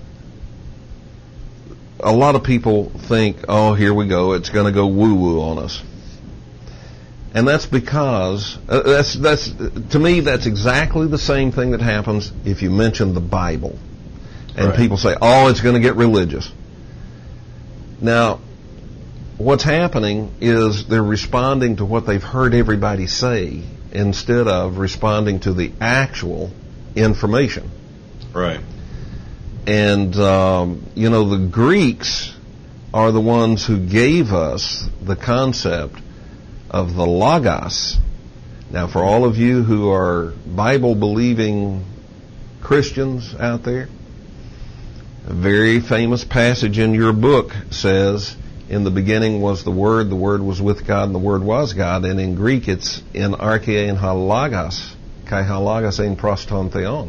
a lot of people think, oh, here we go, it's going to go woo-woo on us. And that's because, uh, that's, that's, to me, that's exactly the same thing that happens if you mention the Bible. And right. people say, oh, it's going to get religious. Now, what's happening is they're responding to what they've heard everybody say instead of responding to the actual information. Right. And, um, you know, the Greeks are the ones who gave us the concept of the Logos. Now, for all of you who are Bible-believing Christians out there, a very famous passage in your book says, in the beginning was the Word, the Word was with God, and the Word was God. And in Greek, it's in archein ha logos, kai ha logos ein proston theon.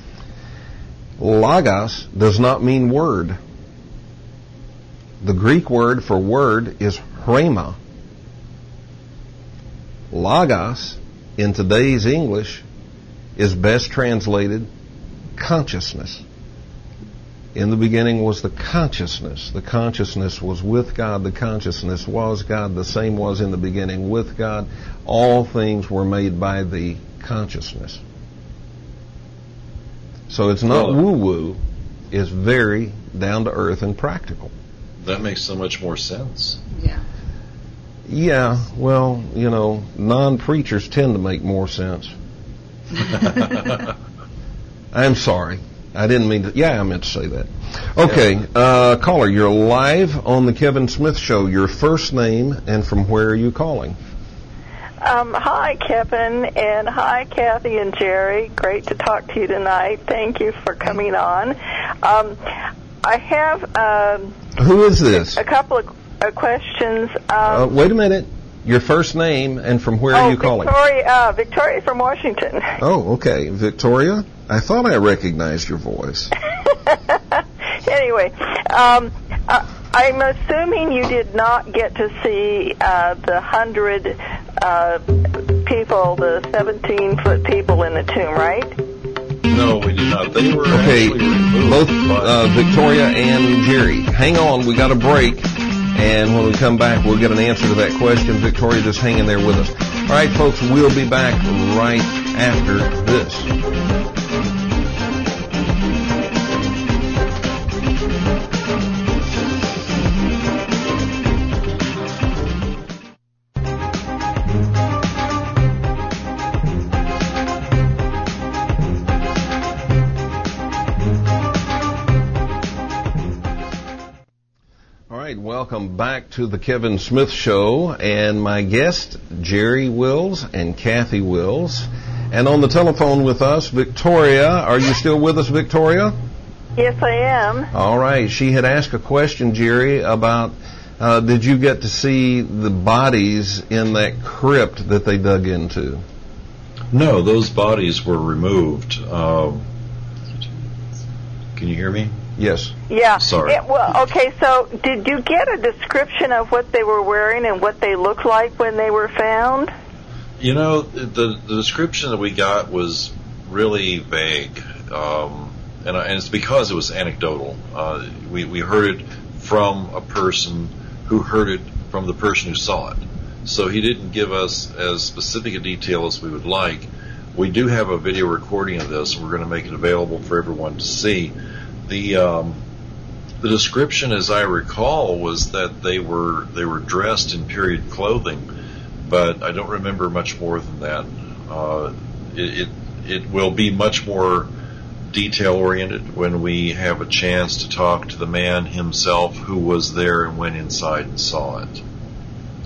Logos does not mean word. The Greek word for word is rhema. Logos, in today's English, is best translated consciousness. In the beginning was the consciousness. The consciousness was with God. The consciousness was God. The same was in the beginning with God. All things were made by the consciousness. So it's not well, woo-woo. It's very down-to-earth and practical. That makes so much more sense. Yeah. Yeah, well, you know, non-preachers tend to make more sense. I'm sorry. I didn't mean to. Yeah, I meant to say that. Okay, uh, caller, you're live on the Kevin Smith Show. Your first name and from where are you calling? Um, hi, Kevin, and hi, Kathy and Jerry. Great to talk to you tonight. Thank you for coming on. Um, I have um, who is this? A couple of uh, questions. Um, uh, wait a minute. Your first name and from where oh, are you calling? Victoria, uh, Victoria from Washington. Oh, okay. Victoria, I thought I recognized your voice. Anyway, um, uh, I'm assuming you did not get to see uh, the hundred uh, people, the seventeen-foot people in the tomb, right? No, we did not. They were okay. Actually removed. Both uh, Victoria and Jerry. Hang on, we got a break. And when we come back, we'll get an answer to that question. Victoria, just hang in there with us. All right, folks, we'll be back right after this. Welcome back to the Kevin Smith Show, and my guest, Jerry Wills and Kathy Wills. And on the telephone with us, Victoria. Are you still with us, Victoria? Yes, I am. All right. She had asked a question, Jerry, about uh, did you get to see the bodies in that crypt that they dug into? No, those bodies were removed. Uh, can you hear me? Yes. Yeah. Sorry. It, well, okay, so did you get a description of what they were wearing and what they looked like when they were found? You know, the, the description that we got was really vague, um, and, and it's because it was anecdotal. Uh, we, we heard it from a person who heard it from the person who saw it. So he didn't give us as specific a detail as we would like. We do have a video recording of this, and we're going to make it available for everyone to see. The um, the description, as I recall, was that they were they were dressed in period clothing, but I don't remember much more than that. Uh, it, it it will be much more detail oriented when we have a chance to talk to the man himself who was there and went inside and saw it.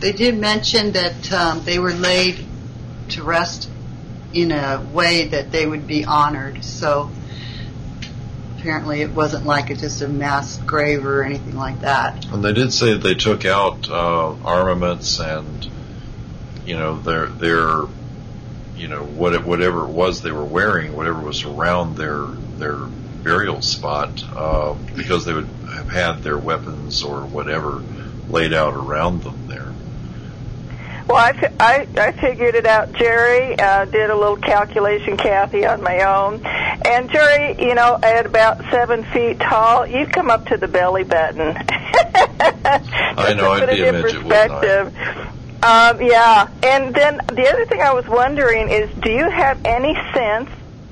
they did mention that um, they were laid to rest in a way that they would be honored. So apparently it wasn't like it's just a mass grave or anything like that. And they did say that they took out uh, armaments and, you know, their their, you know, what whatever it was they were wearing, whatever was around their their burial spot, uh, because they would have had their weapons or whatever laid out around them there. Well, I, fi- I, I figured it out, Jerry. Uh, did a little calculation, Kathy, on my own. And, Jerry, you know, at about seven feet tall, you come up to the belly button. I know, I'd be a midget, wouldn't I? Um, yeah. And then the other thing I was wondering is, do you have any sense,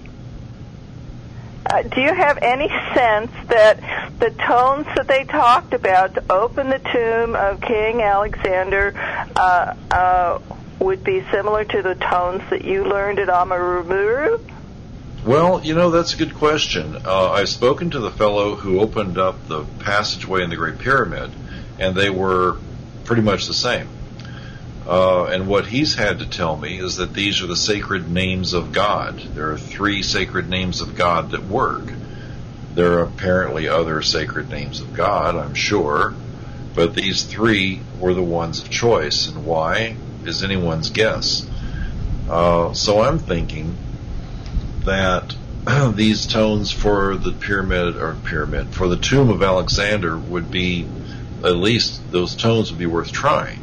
uh, do you have any sense that the tones that they talked about to open the tomb of King Alexander uh, uh, would be similar to the tones that you learned at Amurumuru? Well, you know, that's a good question. Uh, I've spoken to the fellow who opened up the passageway in the Great Pyramid, and they were pretty much the same. Uh, and what he's had to tell me is that these are the sacred names of God. There are three sacred names of God that work. There are apparently other sacred names of God, I'm sure, but these three were the ones of choice. And why is anyone's guess. Uh, so I'm thinking that these tones for the pyramid, or pyramid, for the tomb of Alexander would be, at least those tones would be worth trying.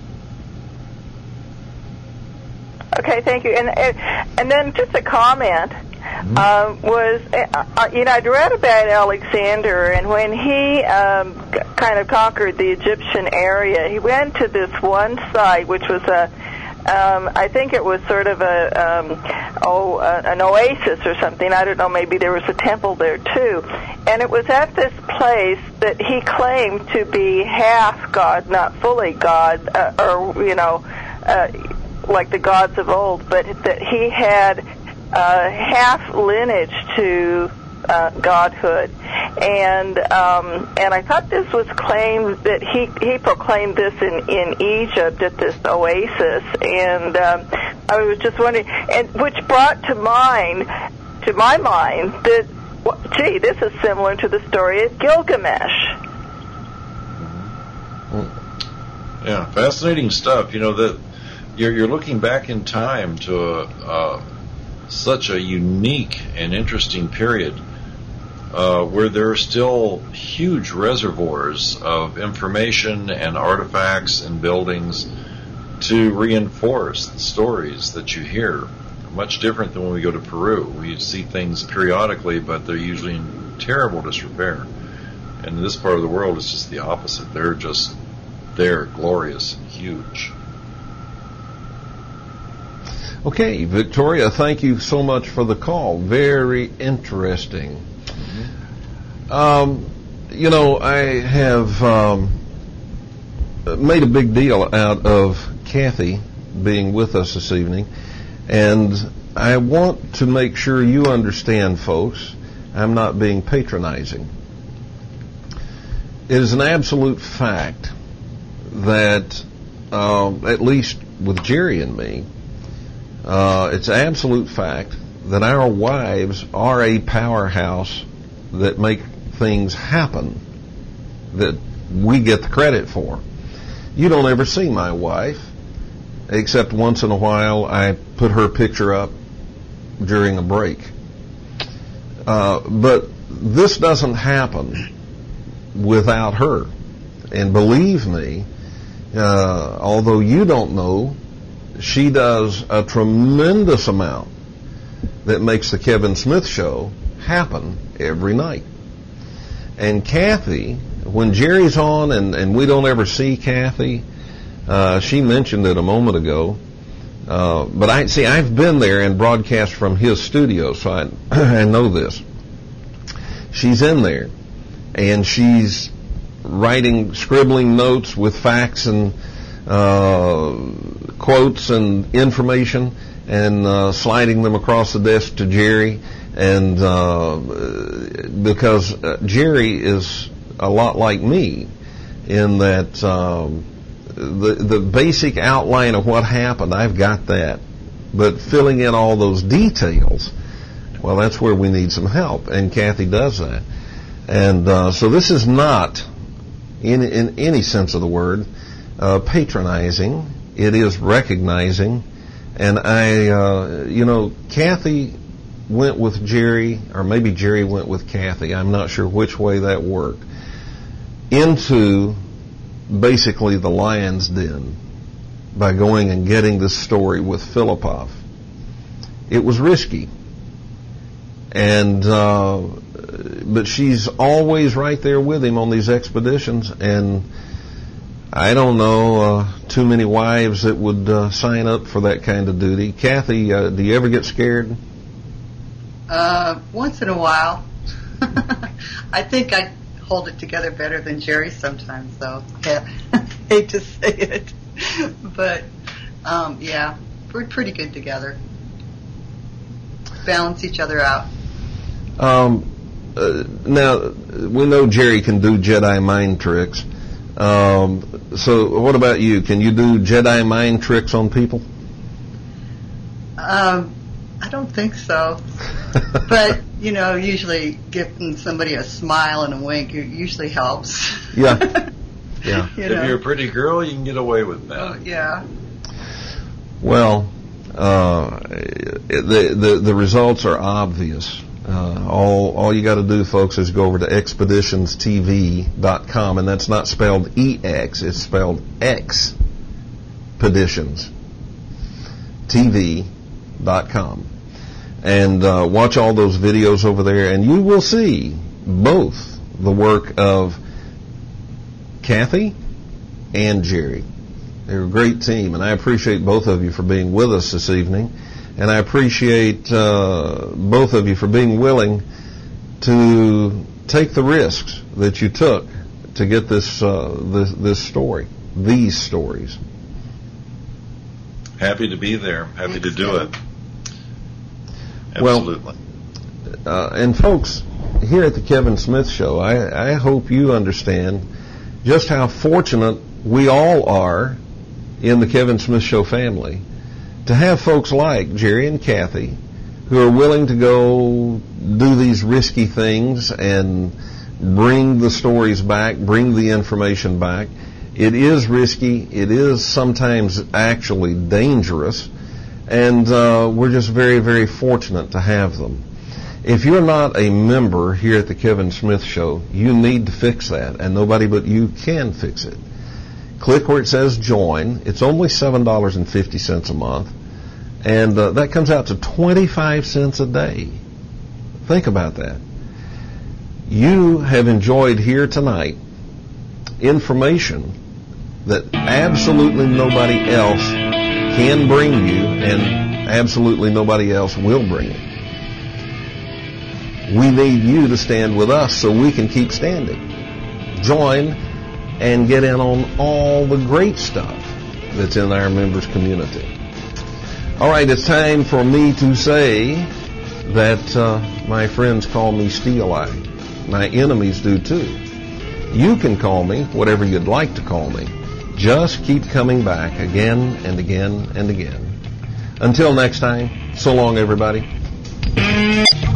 Okay, thank you. And and then just a comment mm-hmm. uh, was, uh, you know, I'd read about Alexander, and when he um, g- kind of conquered the Egyptian area, he went to this one site, which was a, um, I think it was sort of a, um, oh, uh, an oasis or something. I don't know, maybe there was a temple there too. And it was at this place that he claimed to be half God, not fully God, uh, or, you know, uh, like the gods of old, but that he had uh, half lineage to uh, godhood, and um, and I thought this was claimed that he he proclaimed this in, in Egypt at this oasis, and um, I was just wondering, and which brought to mind to my mind that, well, gee, this is similar to the story of Gilgamesh. Yeah, fascinating stuff. You know that. You're, you're looking back in time to a, uh, such a unique and interesting period uh, where there are still huge reservoirs of information and artifacts and buildings to reinforce the stories that you hear. Much different than when we go to Peru. We see things periodically, but they're usually in terrible disrepair. And in this part of the world, it's just the opposite. They're just, they're glorious and huge. Okay, Victoria, thank you so much for the call. Very interesting. Mm-hmm. Um, you know, I have um, made a big deal out of Kathy being with us this evening, and I want to make sure you understand, folks, I'm not being patronizing. It is an absolute fact that, uh, at least with Jerry and me, Uh, it's an absolute fact that our wives are a powerhouse that make things happen that we get the credit for. You don't ever see my wife, except once in a while I put her picture up during a break. Uh, but this doesn't happen without her. And believe me, uh, although you don't know, she does a tremendous amount that makes the Kevin Smith Show happen every night. And Kathy, when Jerry's on and, and we don't ever see Kathy, uh, she mentioned it a moment ago, uh, but I see I've been there and broadcast from his studio, so I, I know this. She's in there, and she's writing, scribbling notes with facts and uh, quotes and information, and uh, sliding them across the desk to Jerry, and uh, because uh, Jerry is a lot like me in that um, the the basic outline of what happened, I've got that. But filling in all those details, well, that's where we need some help, and Kathy does that. And uh, so this is not, in in any sense of the word, uh, patronizing. It is recognizing. And I, uh, you know, Kathy went with Jerry, or maybe Jerry went with Kathy. I'm not sure which way that worked, into basically the lion's den by going and getting this story with Filipov. It was risky. And, uh, but she's always right there with him on these expeditions, and I don't know uh, too many wives that would uh, sign up for that kind of duty. Kathy, uh, do you ever get scared? Uh, once in a while. I think I hold it together better than Jerry sometimes, though. Yeah. Hate to say it. But, um, yeah, we're pretty good together. Balance each other out. Um, uh, now, we know Jerry can do Jedi mind tricks. Um, so what about you? Can you do Jedi mind tricks on people? Um, I don't think so. But, you know, usually giving somebody a smile and a wink usually helps. Yeah. Yeah. You if know. you're a pretty girl, you can get away with that. Oh, yeah. Well, uh, the, the, the results are obvious. Uh, all, all you got to do, folks, is go over to expeditions T V dot com, and that's not spelled E X, it's spelled X, Peditions, T V dot com. And uh, watch all those videos over there, and you will see both the work of Kathy and Jerry. They're a great team, and I appreciate both of you for being with us this evening. And I appreciate uh, both of you for being willing to take the risks that you took to get this uh, this, this story, these stories. Happy to be there. Happy to do it. Absolutely. Well, uh, and folks, here at the Kevin Smith Show, I, I hope you understand just how fortunate we all are in the Kevin Smith Show family to have folks like Jerry and Kathy who are willing to go do these risky things and bring the stories back, bring the information back. It is risky. It is sometimes actually dangerous. And uh, we're just very, very fortunate to have them. If you're not a member here at the Kevin Smith Show, you need to fix that, and nobody but you can fix it. Click where it says join. It's only seven dollars and fifty cents a month, and uh, that comes out to twenty-five cents a day. Think about that. You have enjoyed here tonight information that absolutely nobody else can bring you, and absolutely nobody else will bring it. We need you to stand with us so we can keep standing. Join and get in on all the great stuff that's in our members community. All right, it's time for me to say that uh, my friends call me Steel Eye. My enemies do too. You can call me whatever you'd like to call me. Just keep coming back again and again and again. Until next time, so long, everybody.